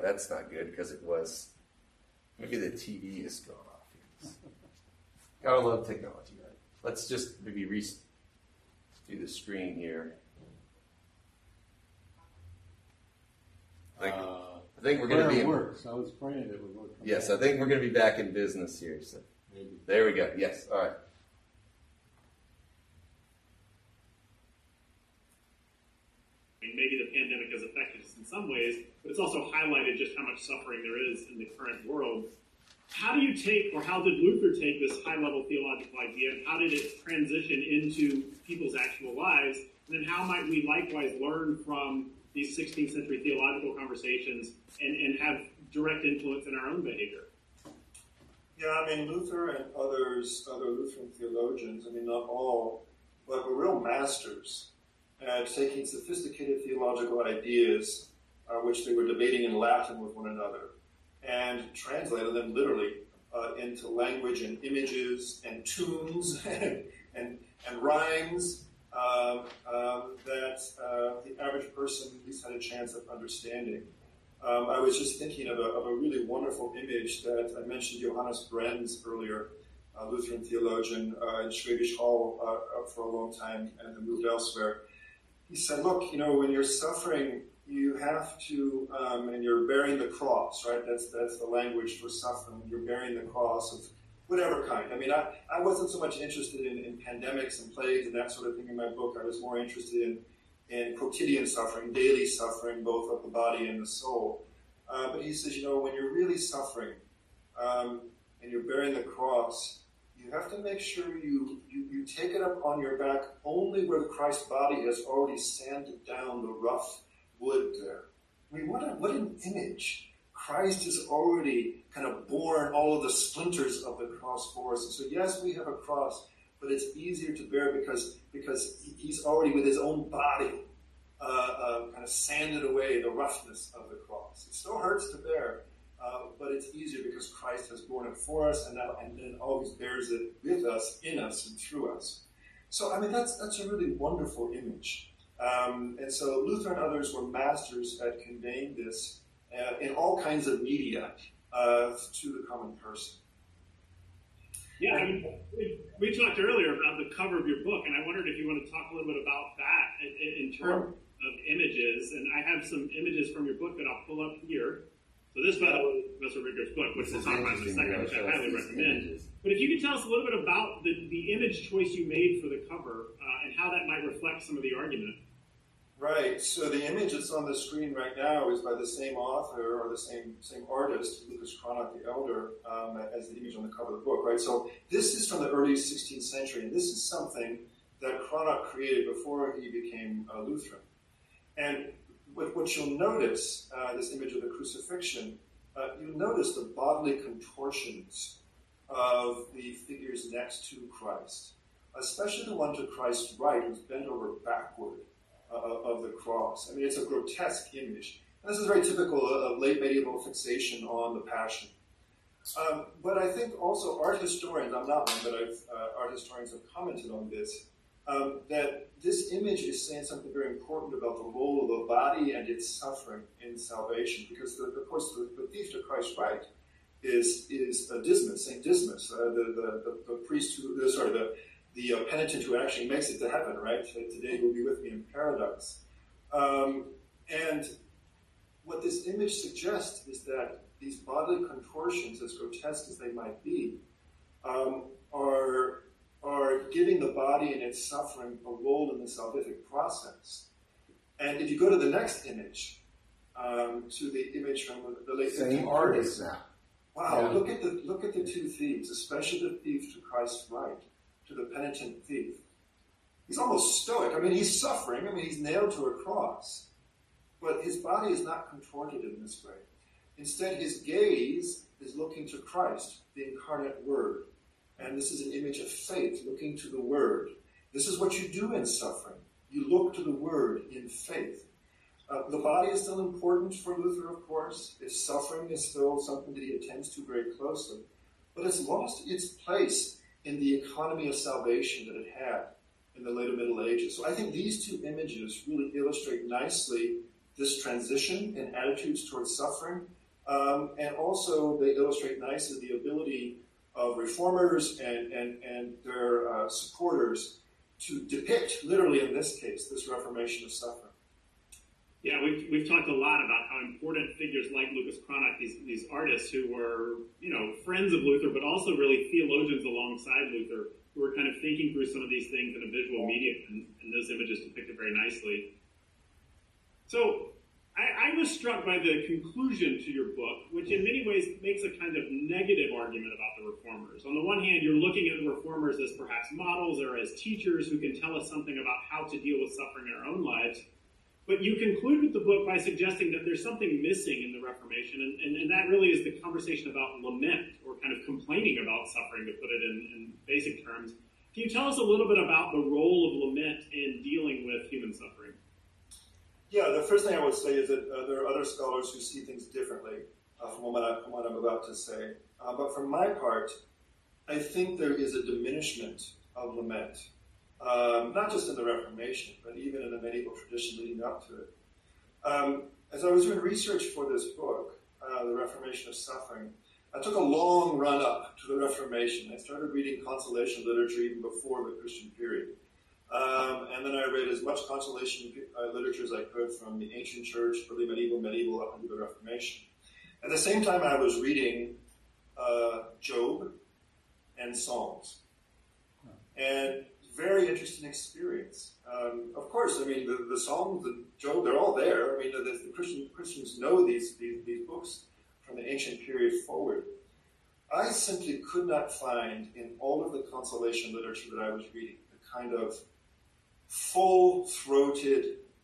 that's not good because it was. Maybe the TV is going off. Gotta love technology, right? Let's just maybe do the screen here. I think we're going to be. It works. I was praying it would work. Yes, I think we're going to be back in business here. So Maybe. there we go. Yes, all right. Maybe the pandemic has affected us in some ways, but it's also highlighted just how much suffering there is in the current world. How do you take, or how did Luther take this high-level theological idea, and how did it transition into people's actual lives? And then how might we likewise learn from these 16th century theological conversations and have direct influence in our own behavior? Yeah, I mean, Luther and other Lutheran theologians, I mean, not all, but were real masters at taking sophisticated theological ideas, which they were debating in Latin with one another, and translated them literally into language and images and tunes and rhymes that the average person at least had a chance of understanding. I was just thinking of a really wonderful image that I mentioned Johannes Brenz earlier, a Lutheran theologian in Schwäbisch Hall for a long time and then moved elsewhere. He said, look, when you're suffering, you have to, and you're bearing the cross, right? That's the language for suffering. You're bearing the cross of whatever kind. I mean, I wasn't so much interested in pandemics and plagues and that sort of thing in my book. I was more interested in quotidian suffering, daily suffering, both of the body and the soul. But he says, when you're really suffering and you're bearing the cross, you have to make sure you take it up on your back only where Christ's body has already sanded down the rough wood there. I mean, what an image. Christ has already kind of borne all of the splinters of the cross for us. And so yes, we have a cross, but it's easier to bear because he's already with his own body kind of sanded away the roughness of the cross. It still hurts to bear, but it's easier because Christ has borne it for us and then always bears it with us, in us, and through us. So, I mean, that's a really wonderful image. And so Luther and others were masters at conveying this in all kinds of media to the common person. Yeah, I mean, we talked earlier about the cover of your book, and I wondered if you want to talk a little bit about that in terms of images. And I have some images from your book that I'll pull up here. So this, by the way, is Professor Ridger's book, which we'll talk about in a second, which I highly recommend. But if you could tell us a little bit about the image choice you made for the cover and how that might reflect some of the argument. Right. So the image that's on the screen right now is by the same author or the same artist, Lucas Cranach the Elder, as the image on the cover of the book. Right. So this is from the early 16th century, and this is something that Cranach created before he became a Lutheran. And what you'll notice, this image of the crucifixion, you'll notice the bodily contortions of the figures next to Christ, especially the one to Christ's right, who's bent over backward of the cross. I mean, it's a grotesque image. And this is very typical of late medieval fixation on the Passion. But I think also art historians, I'm not one, but art historians have commented on this, that this image is saying something very important about the role of the body and its suffering in salvation. Because, of course, the thief to Christ's right is Dismas, St. Dismas, the priest who, the penitent who actually makes it to heaven, right? Today will be with me in paradise. And what this image suggests is that these bodily contortions, as grotesque as they might be, are giving the body and its suffering a role in the salvific process. And if you go to the next image, to the image from the late 15th Same artist now. Wow, Yeah. look at the two thieves, especially the thief to Christ's right, to the penitent thief. He's almost stoic. I mean, he's suffering. I mean, he's nailed to a cross. But his body is not contorted in this way. Instead, his gaze is looking to Christ, the incarnate Word. And this is an image of faith, looking to the Word. This is what you do in suffering. You look to the Word in faith. The body is still important for Luther, of course. His suffering is still something that he attends to very closely. But it's lost its place in the economy of salvation that it had in the later Middle Ages. So I think these two images really illustrate nicely this transition in attitudes towards suffering And also they illustrate nicely the ability of reformers and their supporters to depict, literally in this case, this reformation of suffering. Yeah, we've talked a lot about how important figures like Lucas Cranach, these artists who were, friends of Luther, but also really theologians alongside Luther, who were kind of thinking through some of these things in a visual medium, and those images depict it very nicely. So I was struck by the conclusion to your book, which in many ways makes a kind of negative argument about the reformers. On the one hand, you're looking at the reformers as perhaps models or as teachers who can tell us something about how to deal with suffering in our own lives. But you conclude with the book by suggesting that there's something missing in the Reformation, and that really is the conversation about lament, or kind of complaining about suffering, to put it in basic terms. Can you tell us a little bit about the role of lament in dealing with human suffering? Yeah, the first thing I would say is that there are other scholars who see things differently from what I'm about to say. But for my part, I think there is a diminishment of lament. Not just in the Reformation, but even in the medieval tradition leading up to it. As I was doing research for this book, The Reformation of Suffering, I took a long run up to the Reformation. I started reading consolation literature even before the Christian period. And then I read as much consolation literature as I could from the ancient church, early medieval, up into the Reformation. At the same time, I was reading Job and Psalms. And very interesting experience. Of course, I mean, the Psalms, the Job, they're all there. I mean, the Christians know these books from the ancient period forward. I simply could not find in all of the consolation literature that I was reading the kind of full-throated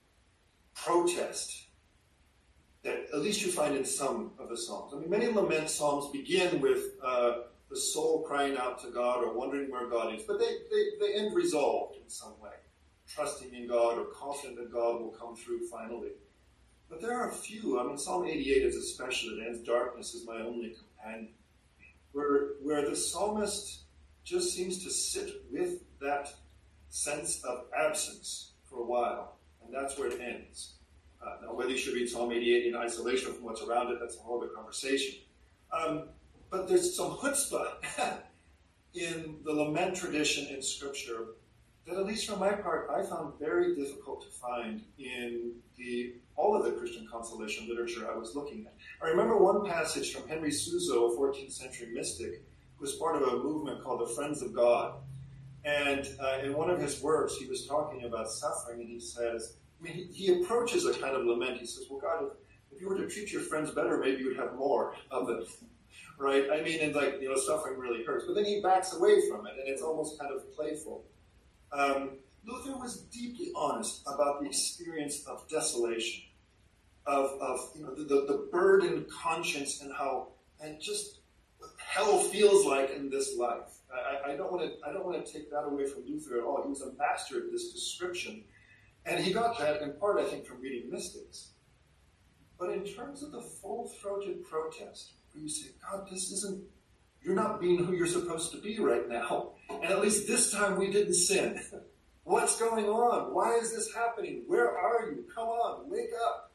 protest that at least you find in some of the Psalms. I mean, many lament Psalms begin with the soul crying out to God or wondering where God is, but they end resolved in some way, trusting in God or confident that God will come through finally. But there are a few. I mean, Psalm 88 is especially, it ends, "Darkness is my only companion," where the psalmist just seems to sit with that sense of absence for a while, and that's where it ends. Now, whether you should read Psalm 88 in isolation from what's around it, that's a whole other conversation. But there's some chutzpah in the lament tradition in Scripture that, at least for my part, I found very difficult to find in all of the Christian consolation literature I was looking at. I remember one passage from Henry Suso, a 14th century mystic, who was part of a movement called the Friends of God. And in one of his works, he was talking about suffering, and he says, I mean, he approaches a kind of lament. He says, well, God, if you were to treat your friends better, maybe you would have more of them. Right? I mean, and suffering really hurts. But then he backs away from it, and it's almost kind of playful. Luther was deeply honest about the experience of desolation, of the burdened conscience and just what hell feels like in this life. I don't want to take that away from Luther at all. He was a master at this description, and he got that in part, I think, from reading mystics. But in terms of the full-throated protest, where you say, God, you're not being who you're supposed to be right now. And at least this time we didn't sin. What's going on? Why is this happening? Where are you? Come on, wake up.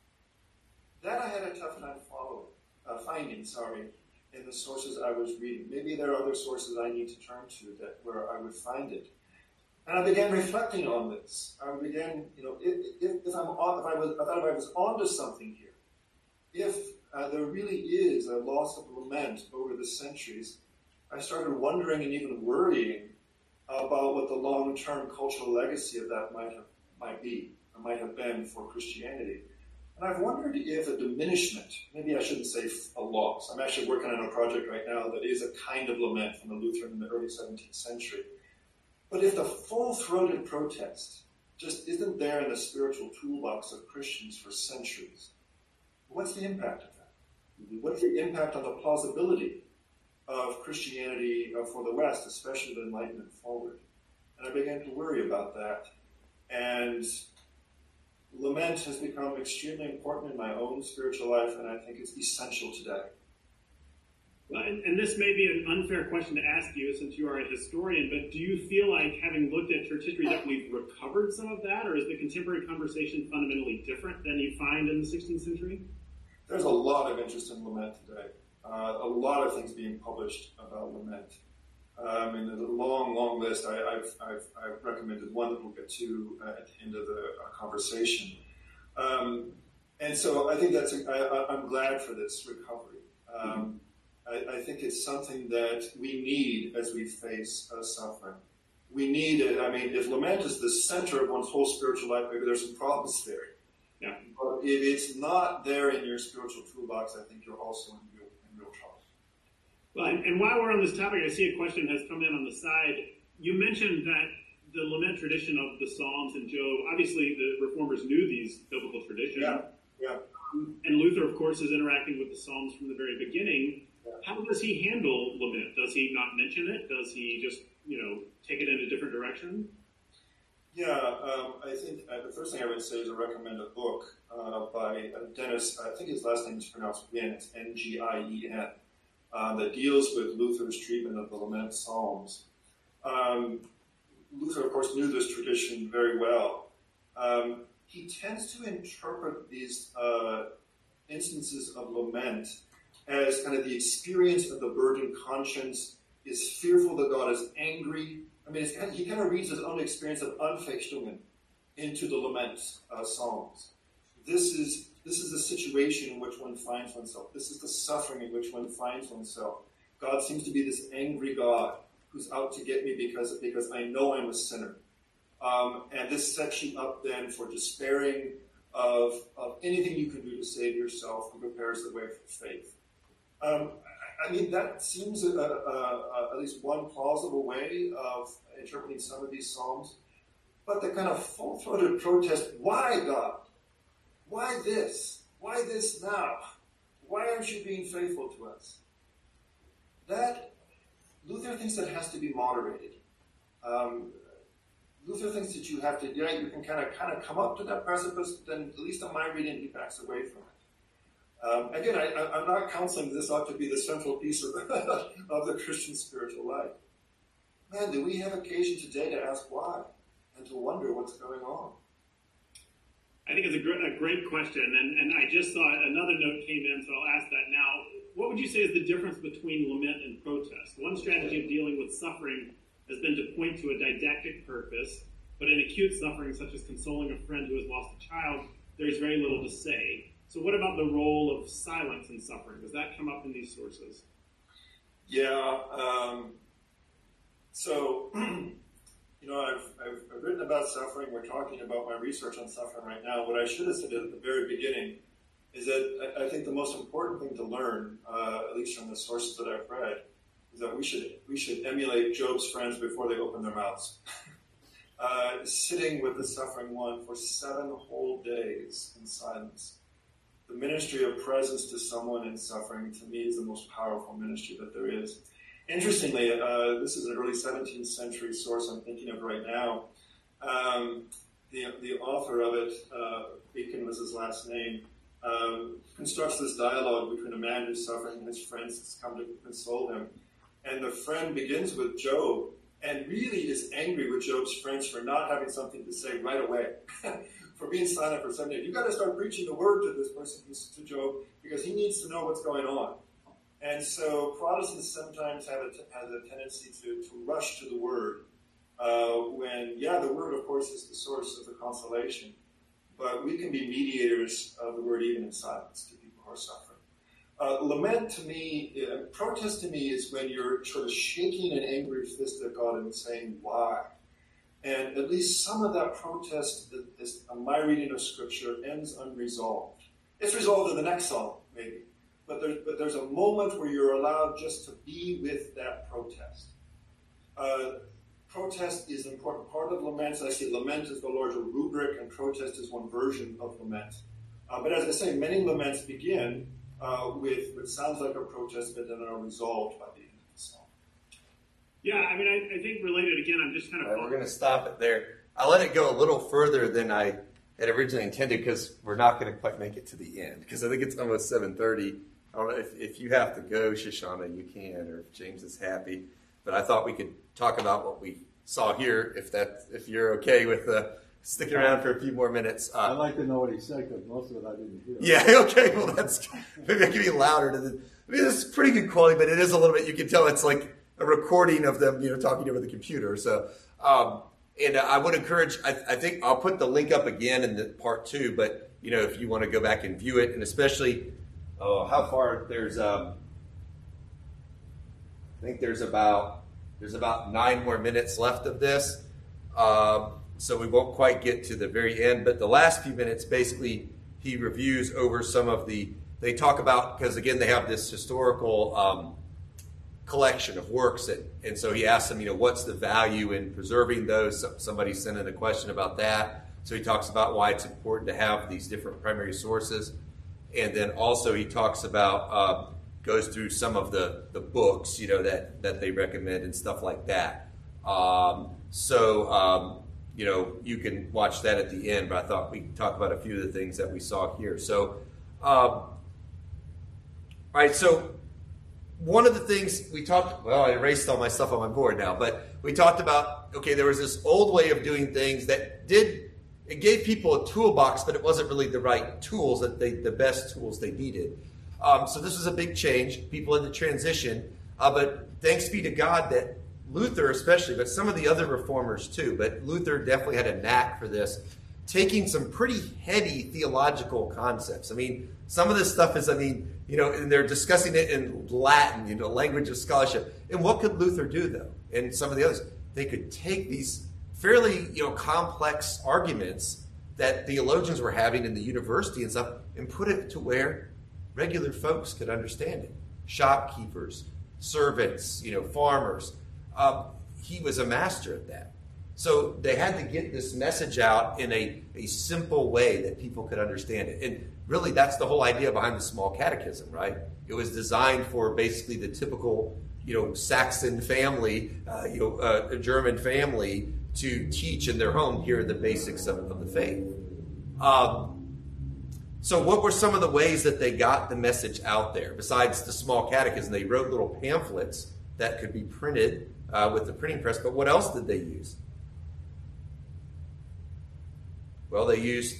That I had a tough time finding, in the sources I was reading. Maybe there are other sources I need to turn to where I would find it. And I began reflecting on this. I began, if I was onto something here, if there really is a loss of lament over the centuries, I started wondering and even worrying about what the long-term cultural legacy of that might have been for Christianity. And I've wondered if a diminishment, maybe I shouldn't say a loss. I'm actually working on a project right now that is a kind of lament from the Lutheran in the early 17th century. But if the full-throated protest just isn't there in the spiritual toolbox of Christians for centuries, what's the impact of that? What's the impact on the plausibility of Christianity for the West, especially the Enlightenment forward? And I began to worry about that. And lament has become extremely important in my own spiritual life, and I think it's essential today. And this may be an unfair question to ask you since you are a historian, but do you feel like, having looked at church history, that we've recovered some of that, or is the contemporary conversation fundamentally different than you find in the 16th century? There's a lot of interest in lament today. A lot of things being published about lament. And there's a long, long list. I've recommended one that we'll get to at the end of the conversation. And so I think I'm glad for this recovery. I think it's something that we need as we face suffering. We need it. I mean, if lament is the center of one's whole spiritual life, maybe there's some problems there. Yeah. But if it's not there in your spiritual toolbox, I think you're also in real trouble. Well, and while we're on this topic, I see a question has come in on the side. You mentioned that the lament tradition of the Psalms and Job, obviously the Reformers knew these biblical traditions. Yeah. And Luther, of course, is interacting with the Psalms from the very beginning. Yeah. How does he handle lament? Does he not mention it? Does he just, take it in a different direction? Yeah, I think the first thing I would say is I recommend a book by Dennis, I think his last name is pronounced Ngien, it's Ngien, that deals with Luther's treatment of the lament psalms. Luther, of course, knew this tradition very well. He tends to interpret these instances of lament as kind of the experience of the burdened conscience, is fearful that God is angry. I mean, he kind of reads his own experience of Anfechtungen into the lament psalms. This is the situation in which one finds oneself. This is the suffering in which one finds oneself. God seems to be this angry God who's out to get me because I know I'm a sinner. And this sets you up then for despairing of anything you can do to save yourself and prepares the way for faith. I mean, that seems at least one plausible way of interpreting some of these psalms. But the kind of full-throated protest, why God? Why this? Why this now? Why aren't you being faithful to us? That, Luther thinks that has to be moderated. Luther thinks that you have to, you can kind of come up to that precipice, then at least in my reading, he backs away from it. Again, I'm not counseling this ought to be the central piece of the Christian spiritual life. Man, do we have occasion today to ask why and to wonder what's going on? I think it's a great question, and I just saw another note came in, so I'll ask that now. What would you say is the difference between lament and protest? One strategy of dealing with suffering has been to point to a didactic purpose, but in acute suffering, such as consoling a friend who has lost a child, there's very little to say. So what about the role of silence in suffering? Does that come up in these sources? Yeah. So, I've written about suffering. We're talking about my research on suffering right now. What I should have said at the very beginning is that I think the most important thing to learn, at least from the sources that I've read, is that we should emulate Job's friends before they open their mouths. Sitting with the suffering one for 7 whole days in silence. The ministry of presence to someone in suffering, to me, is the most powerful ministry that there is. Interestingly, this is an early 17th century source I'm thinking of right now. The author of it, Bacon was his last name, constructs this dialogue between a man who's suffering and his friends has come to console him. And the friend begins with Job and really is angry with Job's friends for not having something to say right away. For being silent for 7 days. You've got to start preaching the word to this person, to Job, because he needs to know what's going on. And so Protestants sometimes have a tendency to rush to the word when, the word, of course, is the source of the consolation. But we can be mediators of the word even in silence to people who are suffering. Lament to me, protest to me is when you're sort of shaking an angry fist at God and saying, why? And at least some of that protest, is, my reading of Scripture, ends unresolved. It's resolved in the next psalm, maybe. But there's a moment where you're allowed just to be with that protest. Protest is an important part of lament. I see lament is the larger rubric, and protest is one version of lament. But as I say, many laments begin with what sounds like a protest, but then are resolved by the end of the psalm. Yeah, I mean, I think related, again, I'm just kind of... All right, we're going to stop it there. I let it go a little further than I had originally intended because we're not going to quite make it to the end because I think it's almost 7:30. I don't know if you have to go, Shoshana, you can, or if James is happy. But I thought we could talk about what we saw here, if you're okay with sticking around for a few more minutes. I'd like to know what he said because most of it I didn't hear. Yeah, okay, well, that's maybe I can be louder. I mean, it's pretty good quality, but it is a little bit, you can tell it's like a recording of them, talking over the computer. So, and I would encourage, I think I'll put the link up again in the part 2, but, if you want to go back and view it, and especially, how far there's, I think there's about 9 more minutes left of this. So we won't quite get to the very end, but the last few minutes, basically, he reviews over some of they talk about, because again, they have this historical collection of works, and so he asks them, what's the value in preserving those? Somebody sent in a question about that. So he talks about why it's important to have these different primary sources. And then also he talks about, goes through some of the books, that they recommend and stuff like that. You can watch that at the end, but I thought we could talk about a few of the things that we saw here. So, all right, so one of the things we talked, well, I erased all my stuff on my board now, but we talked about, okay, there was this old way of doing things that it gave people a toolbox, but it wasn't really the right tools, the best tools they needed. So this was a big change. People had to transition, but thanks be to God that Luther especially, but some of the other reformers too, but Luther definitely had a knack for this, taking some pretty heady theological concepts. I mean, some of this stuff is, and they're discussing it in Latin, language of scholarship. And what could Luther do, though? And some of the others, they could take these fairly, complex arguments that theologians were having in the university and stuff and put it to where regular folks could understand it. Shopkeepers, servants, farmers. He was a master at that. So they had to get this message out in a simple way that people could understand it. And really, that's the whole idea behind the small catechism, right? It was designed for basically the typical, Saxon family, a German family to teach in their home here the basics of the faith. So what were some of the ways that they got the message out there? Besides the small catechism, they wrote little pamphlets that could be printed with the printing press. But what else did they use? Well, they used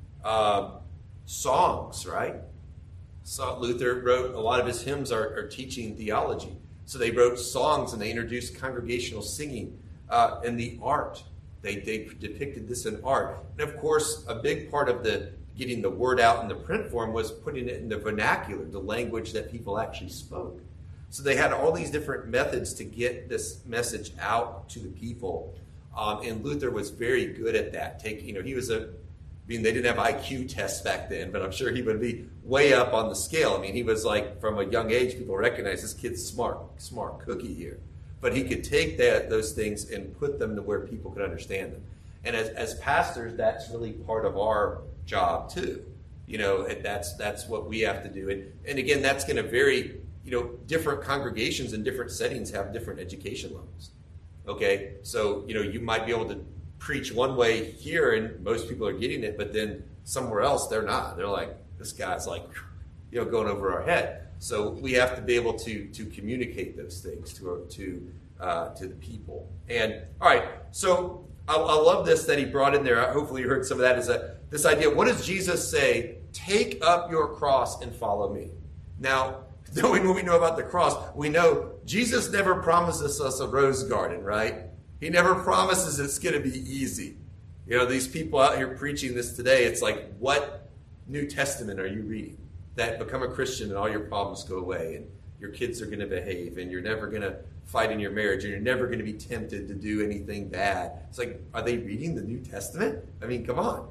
songs, right? So Luther wrote, a lot of his hymns are teaching theology. So they wrote songs and they introduced congregational singing and the art. They depicted this in art. And of course, a big part of getting the word out in the print form was putting it in the vernacular, the language that people actually spoke. So they had all these different methods to get this message out to the people. And Luther was very good at that. They didn't have IQ tests back then, but I'm sure he would be way up on the scale. He was like, from a young age, people recognize this kid's smart cookie here. But he could take those things and put them to where people could understand them. And as pastors, that's really part of our job too. That's what we have to do. And again, that's going to vary. Different congregations in different settings have different education levels. Okay, so you might be able to preach one way here and most people are getting it, but then somewhere else they're not. They're like, this guy's like, going over our head. So we have to be able to communicate those things to the people. And all right, so I love this that he brought in there. Hopefully you heard some of that. Is this idea? What does Jesus say? Take up your cross and follow me. Now, knowing what we know about the cross, we know Jesus never promises us a rose garden, right? He never promises it's going to be easy. These people out here preaching this today, it's like, what New Testament are you reading? That become a Christian and all your problems go away and your kids are going to behave and you're never going to fight in your marriage and you're never going to be tempted to do anything bad. It's like, are they reading the New Testament? Come on.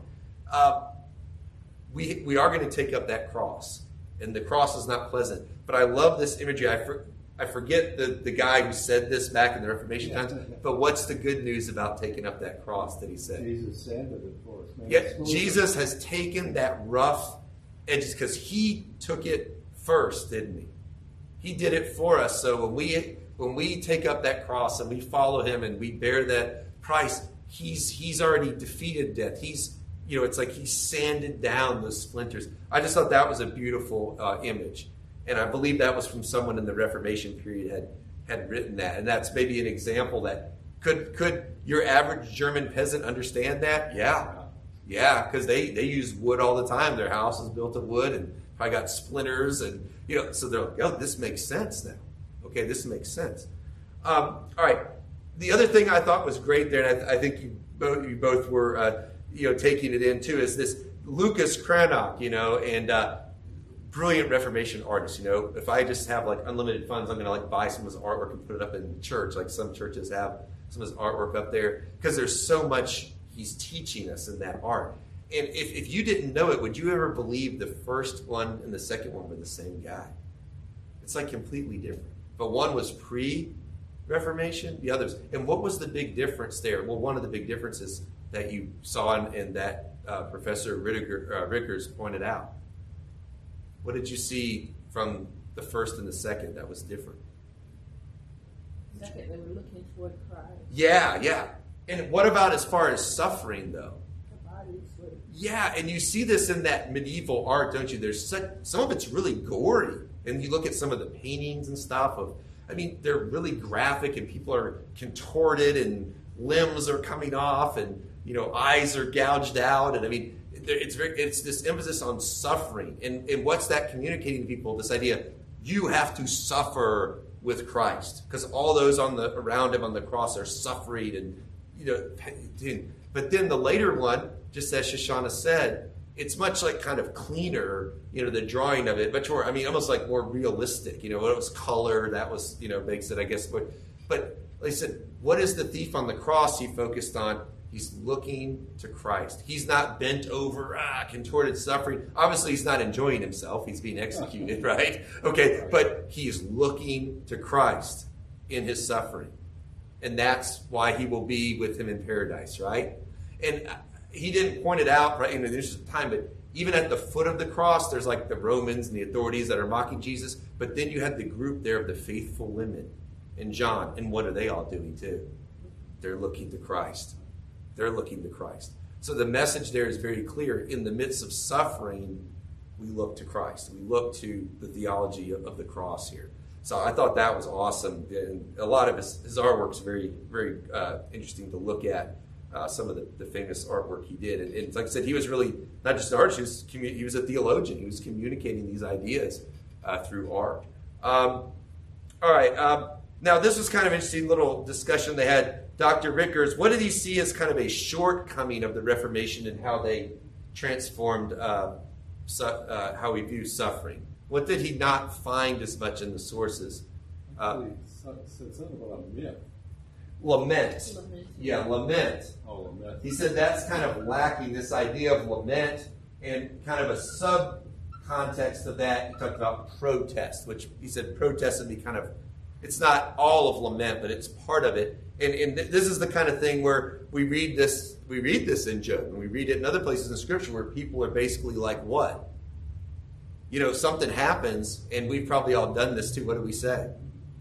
We are going to take up that cross. And the cross is not pleasant. But I love this imagery. I forget the guy who said this back in the Reformation times. But what's the good news about taking up that cross that he said? Jesus sanded it for us. Yeah, Jesus has taken that rough edges because he took it first, didn't he? He did it for us. So when we take up that cross and we follow him and we bear that price, he's already defeated death. It's like he sanded down those splinters. I just thought that was a beautiful image. And I believe that was from someone in the Reformation period had written that. And that's maybe an example that Could your average German peasant understand that? Yeah, because they use wood all the time. Their house is built of wood and probably got splinters, and so they're like, oh, this makes sense now. Okay, this makes sense. All right. The other thing I thought was great there, and I think you both were taking it in too, is this Lucas Cranach, and brilliant Reformation artist. If I just have like unlimited funds, I'm going to like buy some of his artwork and put it up in church, like some churches have some of his artwork up there, because there's so much he's teaching us in that art. And if you didn't know it, would you ever believe the first one and the second one were the same guy? It's like completely different. But one was pre-Reformation, the others. And what was the big difference there? Well, one of the big differences that you saw in that Professor Rickers pointed out. What did you see from the first and the second that was different? Second, they were looking toward Christ. Yeah. And what about as far as suffering, though? The body was. Yeah, and you see this in that medieval art, don't you? There's some of it's really gory. And you look at some of the paintings and stuff they're really graphic, and people are contorted and limbs are coming off, and eyes are gouged out, and it's this emphasis on suffering. And what's that communicating to people? This idea, you have to suffer with Christ, because all those around him on the cross are suffering, and but then the later one, just as Shoshana said, it's much like kind of cleaner, the drawing of it, much more, almost like more realistic. It was color, that was, makes it, I guess. But like I said, what is the thief on the cross he focused on? He's looking to Christ. He's not bent over, contorted, suffering. Obviously, he's not enjoying himself. He's being executed, right? Okay, but he's looking to Christ in his suffering. And that's why he will be with him in paradise, right? And he didn't point it out, right, in the interest of time, but even at the foot of the cross, there's like the Romans and the authorities that are mocking Jesus. But then you had the group there of the faithful women and John. And what are they all doing too? They're looking to Christ. They're looking to Christ. So the message there is very clear. In the midst of suffering, we look to Christ. We look to the theology of the cross here. So I thought that was awesome. And a lot of his artwork is very, very interesting to look at. Some of the famous artwork he did. And like I said, he was really not just an artist, he was a theologian. He was communicating these ideas through art. All right. Now, this was kind of an interesting little discussion they had. Dr. Rickers, what did he see as kind of a shortcoming of the Reformation and how they transformed how we view suffering? What did he not find as much in the sources? He said something about a myth. Lament. Yeah, lament. Oh, lament. He said that's kind of lacking, this idea of lament, and kind of a sub-context of that, he talked about protest, which he said protest would be kind of, it's not all of lament, but it's part of it. And this is the kind of thing where we read this in Job, and we read it in other places in Scripture where people are basically like, what? Something happens, and we've probably all done this too. What do we say?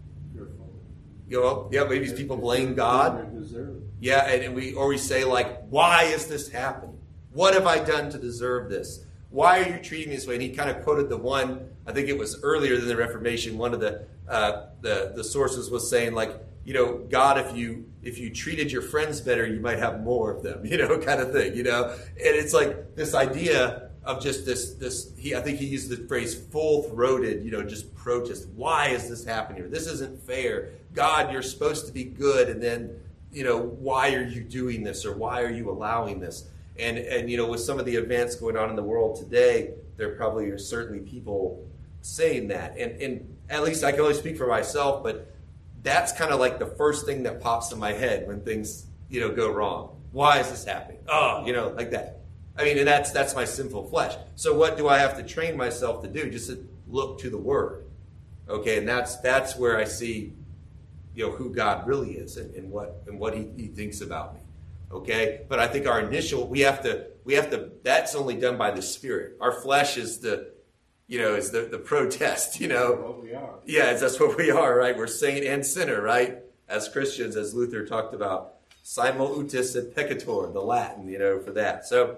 Maybe these people blame God. Yeah, and we say like, why is this happening? What have I done to deserve this? Why are you treating me this way? And he kind of quoted the one, I think it was earlier than the Reformation. One of the sources was saying like, God, if you treated your friends better, you might have more of them, kind of thing, And it's like this idea of just this. I think he used the phrase full-throated, just protest. Why is this happening here? This isn't fair. God, you're supposed to be good, and then, why are you doing this, or why are you allowing this? And with some of the events going on in the world today, there probably are certainly people saying that. And at least I can only speak for myself, but that's kind of like the first thing that pops in my head when things, go wrong. Why is this happening? Oh, like that. And that's my sinful flesh. So what do I have to train myself to do? Just to look to the Word. Okay, and that's where I see, who God really is and what he thinks about me. Okay, but I think our initial we have to. That's only done by the Spirit. Our flesh is the protest. What we are. Yeah, that's what we are, right? We're saint and sinner, right? As Christians, as Luther talked about, simul utis et peccator, the Latin, for that. So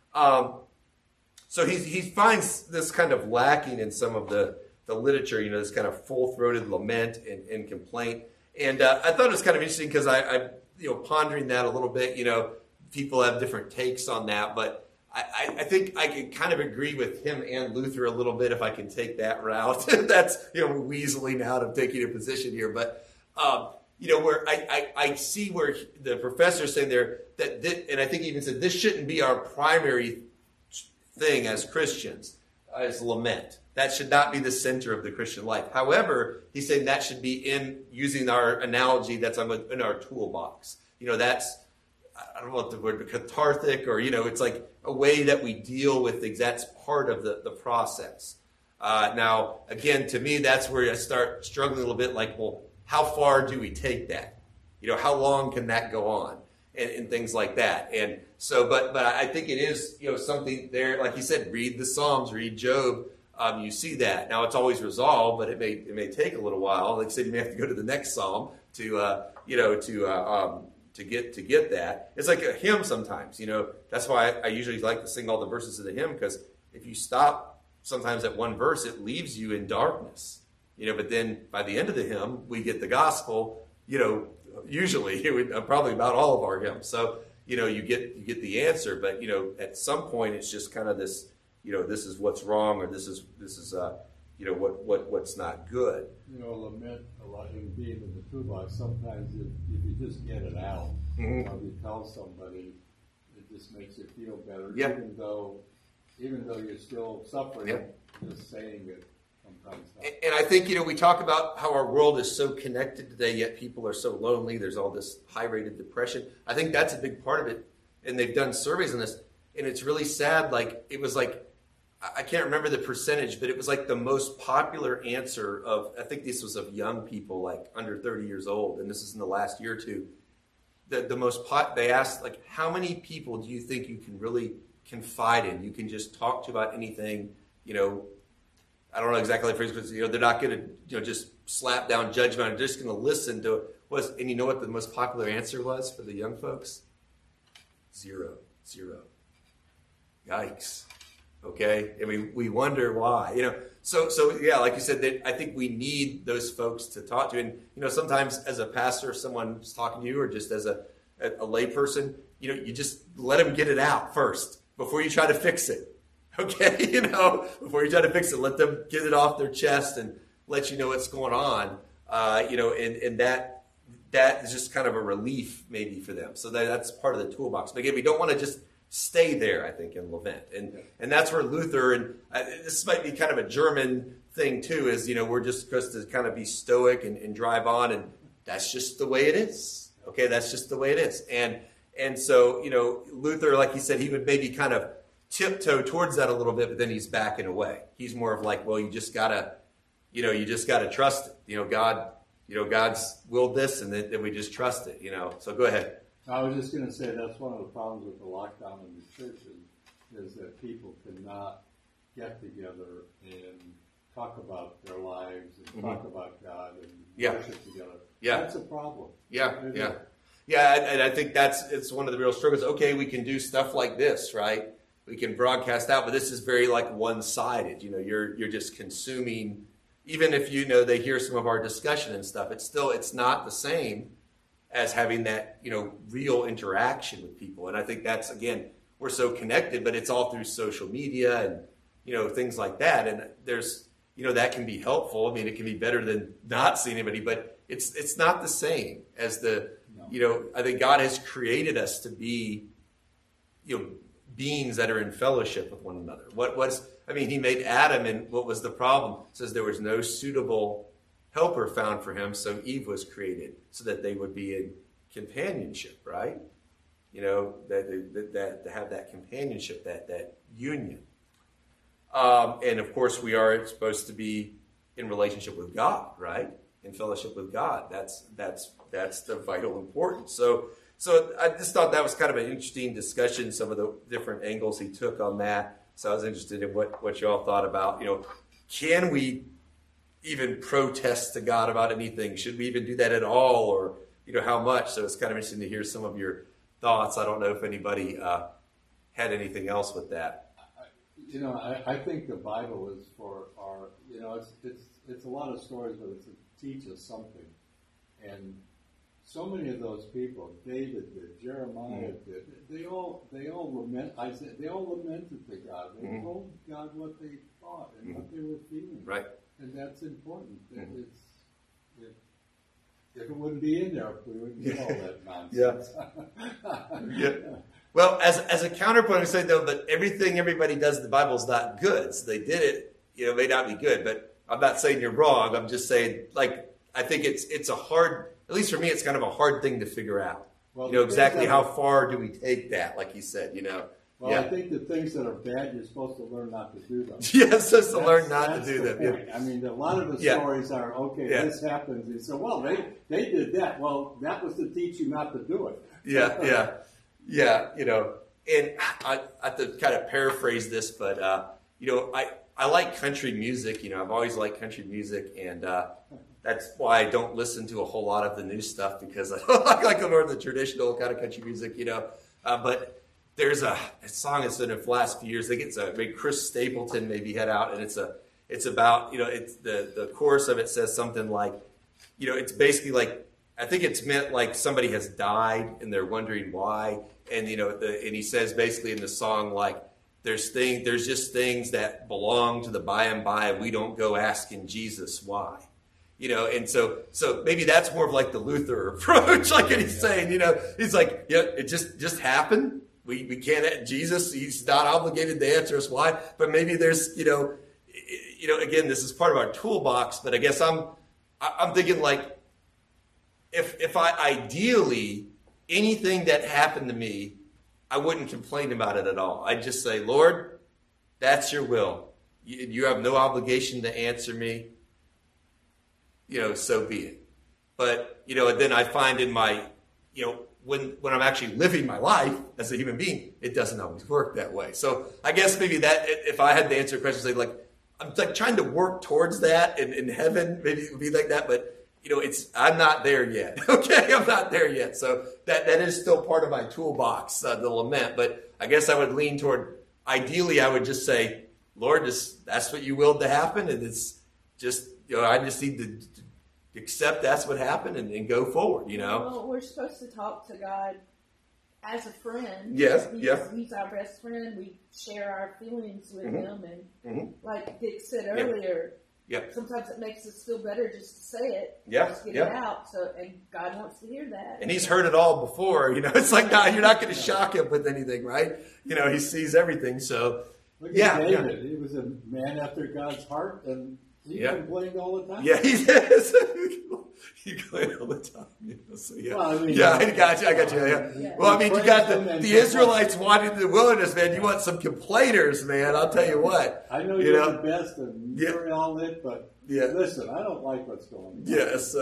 he finds this kind of lacking in some of the literature, this kind of full-throated lament and complaint. And I thought it was kind of interesting because pondering that a little bit. People have different takes on that, but I think I can kind of agree with him and Luther a little bit if I can take that route. That's weaseling out of taking a position here, but where I see where the professor's saying there and I think he even said this shouldn't be our primary thing as Christians, as lament. That should not be the center of the Christian life. However, he's saying that should be in using our analogy that's in our toolbox. That's, I don't know what the word, but cathartic, or, it's like a way that we deal with things. That's part of the process. Now, again, to me, that's where I start struggling a little bit, like, well, how far do we take that? How long can that go on? And things like that. And so, but I think it is, something there, like you said, read the Psalms, read Job. You see that. Now, it's always resolved, but it may take a little while. Like I said, you may have to go to the next Psalm to get that. It's like a hymn sometimes. That's why I usually like to sing all the verses of the hymn, because if you stop sometimes at one verse, it leaves you in darkness. But then by the end of the hymn, we get the gospel. Usually, probably about all of our hymns. So you get the answer, but at some point, it's just kind of this. This is what's wrong, or this is what's not good. Lament a lot in being in the toolbox. Sometimes if you just get it out, you tell somebody, it just makes you feel better. Yeah. Even though you're still suffering, just saying it sometimes helps. And I think we talk about how our world is so connected today, yet people are so lonely. There's all this high rate of depression. I think that's a big part of it, and they've done surveys on this, and it's really sad. Like it was like, I can't remember the percentage, but it was like the most popular answer of, I think this was of young people, like under 30 years old, and this is in the last year or two. They asked, like, how many people do you think you can really confide in? You can just talk to about anything, I don't know exactly the phrase, but they're not going to, just slap down judgment. They're just going to listen to it. And you know what the most popular answer was for the young folks? Zero. Yikes. Okay, and we wonder why, So yeah, like you said, I think we need those folks to talk to, and sometimes as a pastor, if someone's talking to you, or just as a lay person, you just let them get it out first before you try to fix it. Okay, before you try to fix it, let them get it off their chest and let you know what's going on. And that is just kind of a relief maybe for them. So that's part of the toolbox. But again, we don't want to just stay there, I think, in Lament. And that's where Luther, and this might be kind of a German thing too, is, we're just supposed to kind of be stoic and drive on, and that's just the way it is. Okay, that's just the way it is. And so, Luther, like he said, he would maybe kind of tiptoe towards that a little bit, but then he's backing away. He's more of like, well, you just gotta trust it. God's willed this, and then we just trust it, So go ahead. I was just going to say that's one of the problems with the lockdown in the churches is that people cannot get together and talk about their lives and talk about God and worship together. Yeah. That's a problem. Yeah. And I think it's one of the real struggles. Okay, we can do stuff like this, right? We can broadcast out, but this is very like one-sided. You're just consuming. Even if they hear some of our discussion and stuff, it's not the same as having that, real interaction with people. And I think that's, again, we're so connected, but it's all through social media and, things like that. And there's, that can be helpful. I mean, it can be better than not seeing anybody, but it's not the same as I think God has created us to be, beings that are in fellowship with one another. He made Adam, and what was the problem? It says there was no suitable helper found for him, so Eve was created so that they would be in companionship, right? That to have that companionship, that union. And of course, we are supposed to be in relationship with God, right? In fellowship with God. That's the vital importance. So I just thought that was kind of an interesting discussion, some of the different angles he took on that. So I was interested in what you all thought about, can we even protest to God about anything? Should we even do that at all, or how much? So it's kind of interesting to hear some of your thoughts. I don't know if anybody had anything else with that. I think the Bible is for our. It's a lot of stories, but it's to teach us something. And so many of those people, David did, Jeremiah did, they all lament. I said they all lamented to God. They told God what they thought and what they were feeling. Right. And that's important. If it wouldn't be in there, we wouldn't get all that nonsense. Yeah. Well, as a counterpoint, I say though, but everything everybody does in the Bible is not good. So they did it, may not be good. But I'm not saying you're wrong. I'm just saying, I think it's a hard, at least for me, it's kind of a hard thing to figure out. Well, Exactly how far do we take that? Like you said, Well, yeah. I think the things that are bad, you're supposed to learn not to do them. Yes, just to learn not to That's do the them. point. I mean, a lot of the Yeah. stories are, okay, Yeah. this happens. And so, well, they did that. Well, that was to teach you not to do it. Yeah. And I have to kind of paraphrase this, but, I like country music. I've always liked country music, and that's why I don't listen to a whole lot of the new stuff, because I like more of the traditional kind of country music, But there's a song that's been in the last few years. I think it's Chris Stapleton maybe had out, and it's about, it's the chorus of it says something like, it's basically like, I think it's meant like somebody has died and they're wondering why. And, and he says basically in the song, like, there's just things that belong to the by and by. We don't go asking Jesus why, and so maybe that's more of like the Luther approach, like what he's saying, he's like, yeah, it just happened. We can't, Jesus, he's not obligated to answer us why, but maybe there's, again, this is part of our toolbox, but I guess I'm thinking like, if I ideally, anything that happened to me, I wouldn't complain about it at all. I'd just say, Lord, that's your will. You have no obligation to answer me. So be it. But, and then I find in my, when I'm actually living my life as a human being, it doesn't always work that way. So I guess maybe that, if I had to answer a question, say like, I'm like trying to work towards that in heaven, maybe it would be like that, but I'm not there yet. Okay, I'm not there yet. So that is still part of my toolbox, the lament. But I guess I would lean toward, ideally, I would just say, Lord, that's what you willed to happen, and it's just, I just need to accept that's what happened and go forward. Well, we're supposed to talk to God as a friend. Yes, yeah. He's our best friend. We share our feelings with him, and like Dick said earlier. Yeah. Sometimes it makes us feel better just to say it. Yeah. Just get it out. And God wants to hear that. And he's heard it all before. It's like, no, you're not going to shock him with anything, right? He sees everything. So, Look at David. He was a man after God's heart, and he complained all the time. Yeah, he does. He complained all the time. So, yeah. Well, I mean, I got you. Yeah. Well, I mean, you got the Israelites wanted the wilderness, man. You want some complainers, man. I'll tell you what. I know you're the best, and you're all it, but listen, I don't like what's going on. Yes.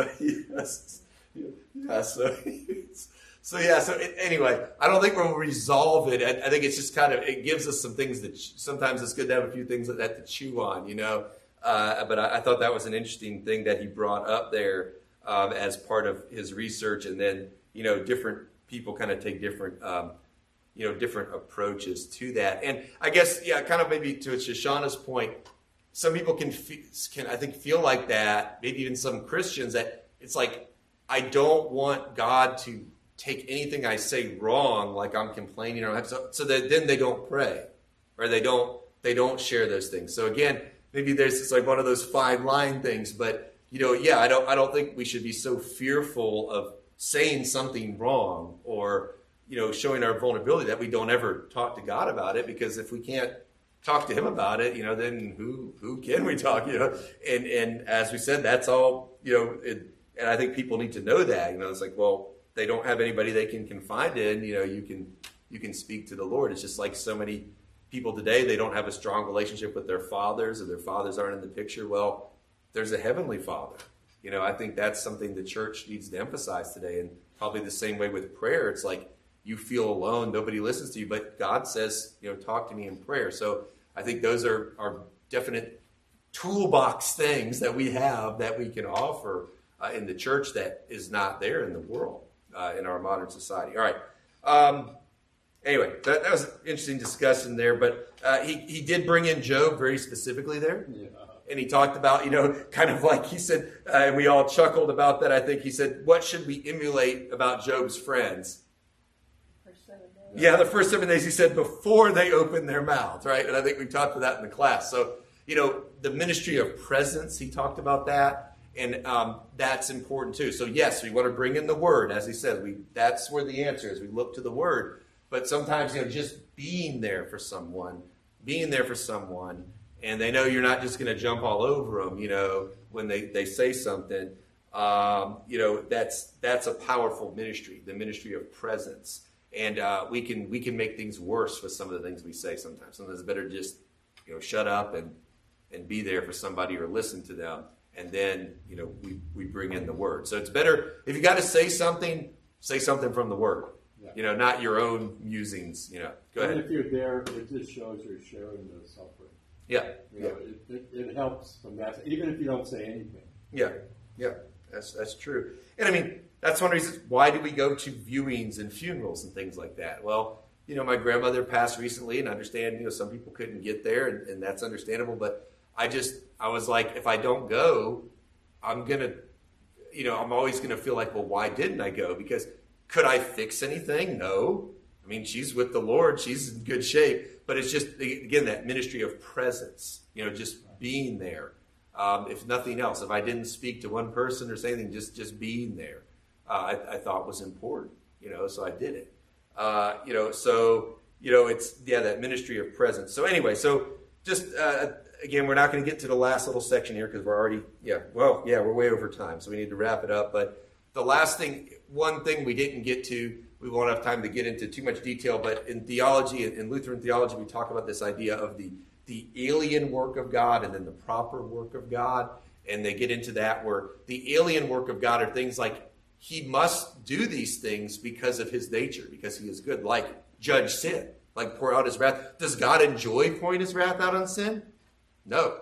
So anyway, I don't think we'll resolve it. I think it's just kind of, it gives us some things that sometimes it's good to have a few things like that to chew on, But I thought that was an interesting thing that he brought up there as part of his research. And then, different people kind of take different, different approaches to that. And I guess, kind of maybe to Shoshana's point, some people can I think feel like that, maybe even some Christians, that it's like, I don't want God to take anything I say wrong, like I'm complaining, or so that then they don't pray, or they don't share those things. So again, maybe it's like one of those fine line things, but I don't think we should be so fearful of saying something wrong or showing our vulnerability that we don't ever talk to God about it, because if we can't talk to him about it, then who can we talk, and as we said, that's all, and I think people need to know that, it's like, well, they don't have anybody they can confide in, you can speak to the Lord. It's just like so many people today, they don't have a strong relationship with their fathers, or their fathers aren't in the picture. Well, there's a heavenly Father. I think that's something the church needs to emphasize today, and probably the same way with prayer. It's like, you feel alone, nobody listens to you, but God says, talk to me in prayer. So I think those are definite toolbox things that we have that we can offer in the church that is not there in the world, in our modern society. All right. Anyway, that was an interesting discussion there, but he did bring in Job very specifically there. Yeah. and he talked about, kind of like he said, and we all chuckled about that. I think he said, what should we emulate about Job's friends? First 7 days. Yeah, the first 7 days, he said, before they open their mouths, right? And I think we talked about that in the class. So, the ministry of presence, he talked about that. And that's important too. So yes, we want to bring in the word. As he said, that's where the answer is. We look to the word. But sometimes, just being there for someone, and they know you're not just going to jump all over them, when they say something, that's a powerful ministry, the ministry of presence. And we can make things worse with some of the things we say sometimes. Sometimes it's better to just, shut up and be there for somebody or listen to them. And then, we bring in the word. So it's better, if you got to say something from the word. Yeah. Not your own musings, Go ahead. And if you're there, it just shows you're sharing the suffering. Yeah. It helps from that, even if you don't say anything. Yeah. That's true. And that's one reason, why do we go to viewings and funerals and things like that? Well, my grandmother passed recently, and I understand, some people couldn't get there, and that's understandable, but I was like, if I don't go, I'm always going to feel like, well, why didn't I go? Because could I fix anything? No. She's with the Lord. She's in good shape. But it's just, again, that ministry of presence, just being there. If nothing else, if I didn't speak to one person or say anything, just being there, I thought was important, so I did it. It's, that ministry of presence. So anyway, just, again, we're not going to get to the last little section here because we're already, we're way over time, so we need to wrap it up. But the last thing, one thing we didn't get to, we won't have time to get into too much detail, but in theology, in Lutheran theology, we talk about this idea of the alien work of God and then the proper work of God. And they get into that where the alien work of God are things like he must do these things because of his nature, because he is good, like judge sin, like pour out his wrath. Does God enjoy pouring his wrath out on sin? No.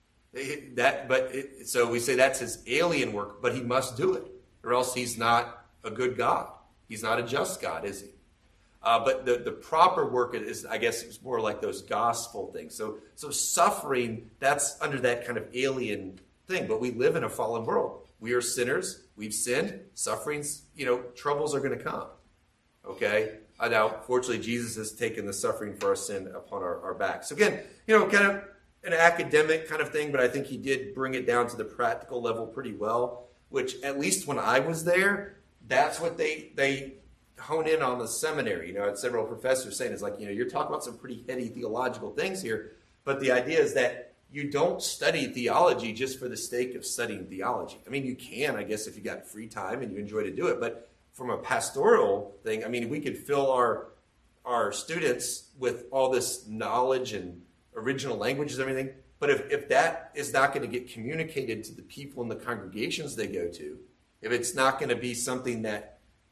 So we say that's his alien work, but he must do it, or else he's not a good God. He's not a just God, is he? But the proper work is, I guess, it's more like those gospel things. So suffering, that's under that kind of alien thing. But we live in a fallen world. We are sinners. We've sinned. Sufferings, troubles are going to come. Okay? Now, fortunately, Jesus has taken the suffering for our sin upon our backs. So again, kind of an academic kind of thing, but I think he did bring it down to the practical level pretty well, which at least when I was there, that's what they hone in on the seminary. I had several professors saying, it's like, you're talking about some pretty heady theological things here, but the idea is that you don't study theology just for the sake of studying theology. You can, I guess, if you got free time and you enjoy to do it, but from a pastoral thing, we could fill our students with all this knowledge and original languages and everything, but if that is not going to get communicated to the people in the congregations they go to, if it's not going to be something that,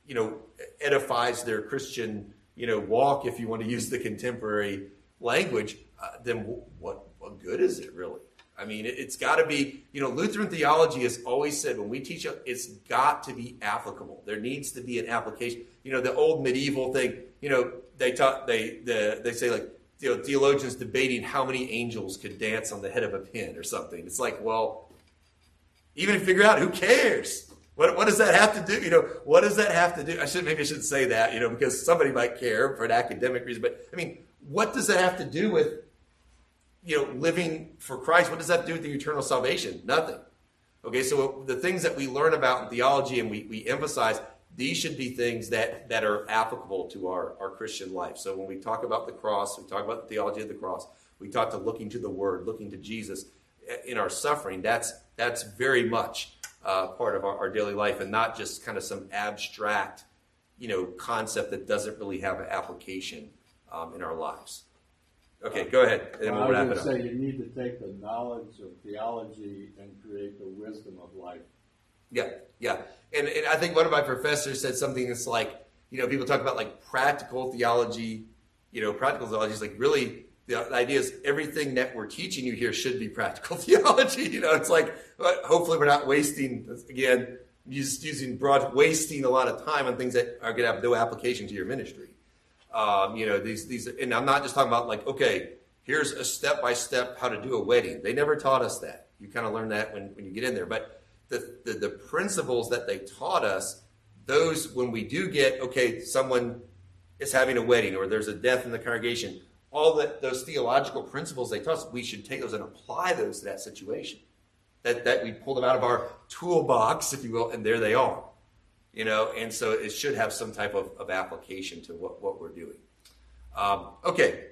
edifies their Christian, walk, if you want to use the contemporary language, then what good is it really? It's got to be, Lutheran theology has always said when we teach it, it's got to be applicable. There needs to be an application. The old medieval thing, they say like, theologians debating how many angels could dance on the head of a pin or something. It's like, well, even if you figure out, who cares? What does that have to do? What does that have to do? Maybe I shouldn't say that, because somebody might care for an academic reason. But what does that have to do with, living for Christ? What does that do with the eternal salvation? Nothing. Okay, so the things that we learn about in theology and we emphasize, these should be things that are applicable to our Christian life. So when we talk about the cross, we talk about the theology of the cross, we talk to looking to the Word, looking to Jesus in our suffering. That's very much part of our daily life, and not just kind of some abstract, concept that doesn't really have an application in our lives. Okay, go ahead, and then we'll wrap it up. I was going to say, you need to take the knowledge of theology and create the wisdom of life. Yeah. And I think one of my professors said something that's like, people talk about like practical theology, practical theology is like really, the idea is everythgoing that we're teaching you here should be practical theology. It's like, hopefully we're not wasting, again, wasting a lot of time on things that are going to have no application to your ministry. These, and I'm not just talking about like, okay, here's a step-by-step how to do a wedding. They never taught us that. You kind of learn that when you get in there. But the principles that they taught us, those, when we do get, okay, someone is having a wedding or there's a death in the congregation, all those theological principles they taught us, we should take those and apply those to that situation. That we pull them out of our toolbox, if you will, and there they are. And so it should have some type of application to what we're doing. Okay.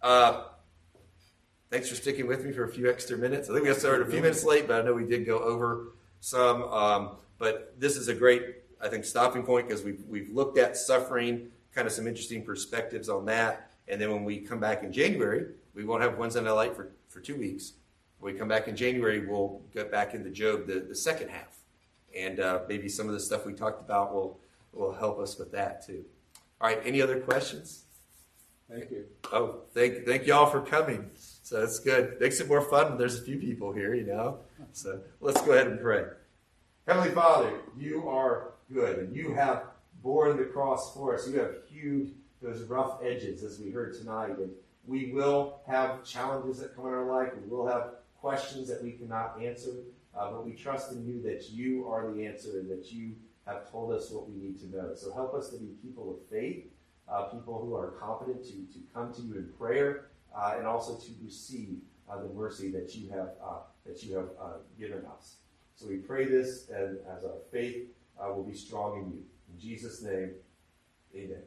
Thanks for sticking with me for a few extra minutes. I think we got started a few minutes late, but I know we did go over some. But this is a great, I think, stopping point because we've looked at suffering, kind of some interesting perspectives on that. And then when we come back in January, we won't have Wednesday Night Light for 2 weeks. When we come back in January, we'll get back into Job the second half. And maybe some of the stuff we talked about will help us with that too. All right, any other questions? Thank you. Oh, thank y'all for coming. So that's good. Makes it more fun when there's a few people here, So let's go ahead and pray. Heavenly Father, you are good, and you have borne the cross for us. You have hewed those rough edges, as we heard tonight. And we will have challenges that come in our life. We will have questions that we cannot answer. But we trust in you that you are the answer and that you have told us what we need to know. So help us to be people of faith, people who are competent to come to you in prayer, and also to receive the mercy that you have given us. So we pray this, and as our faith will be strong in you. In Jesus' name, amen.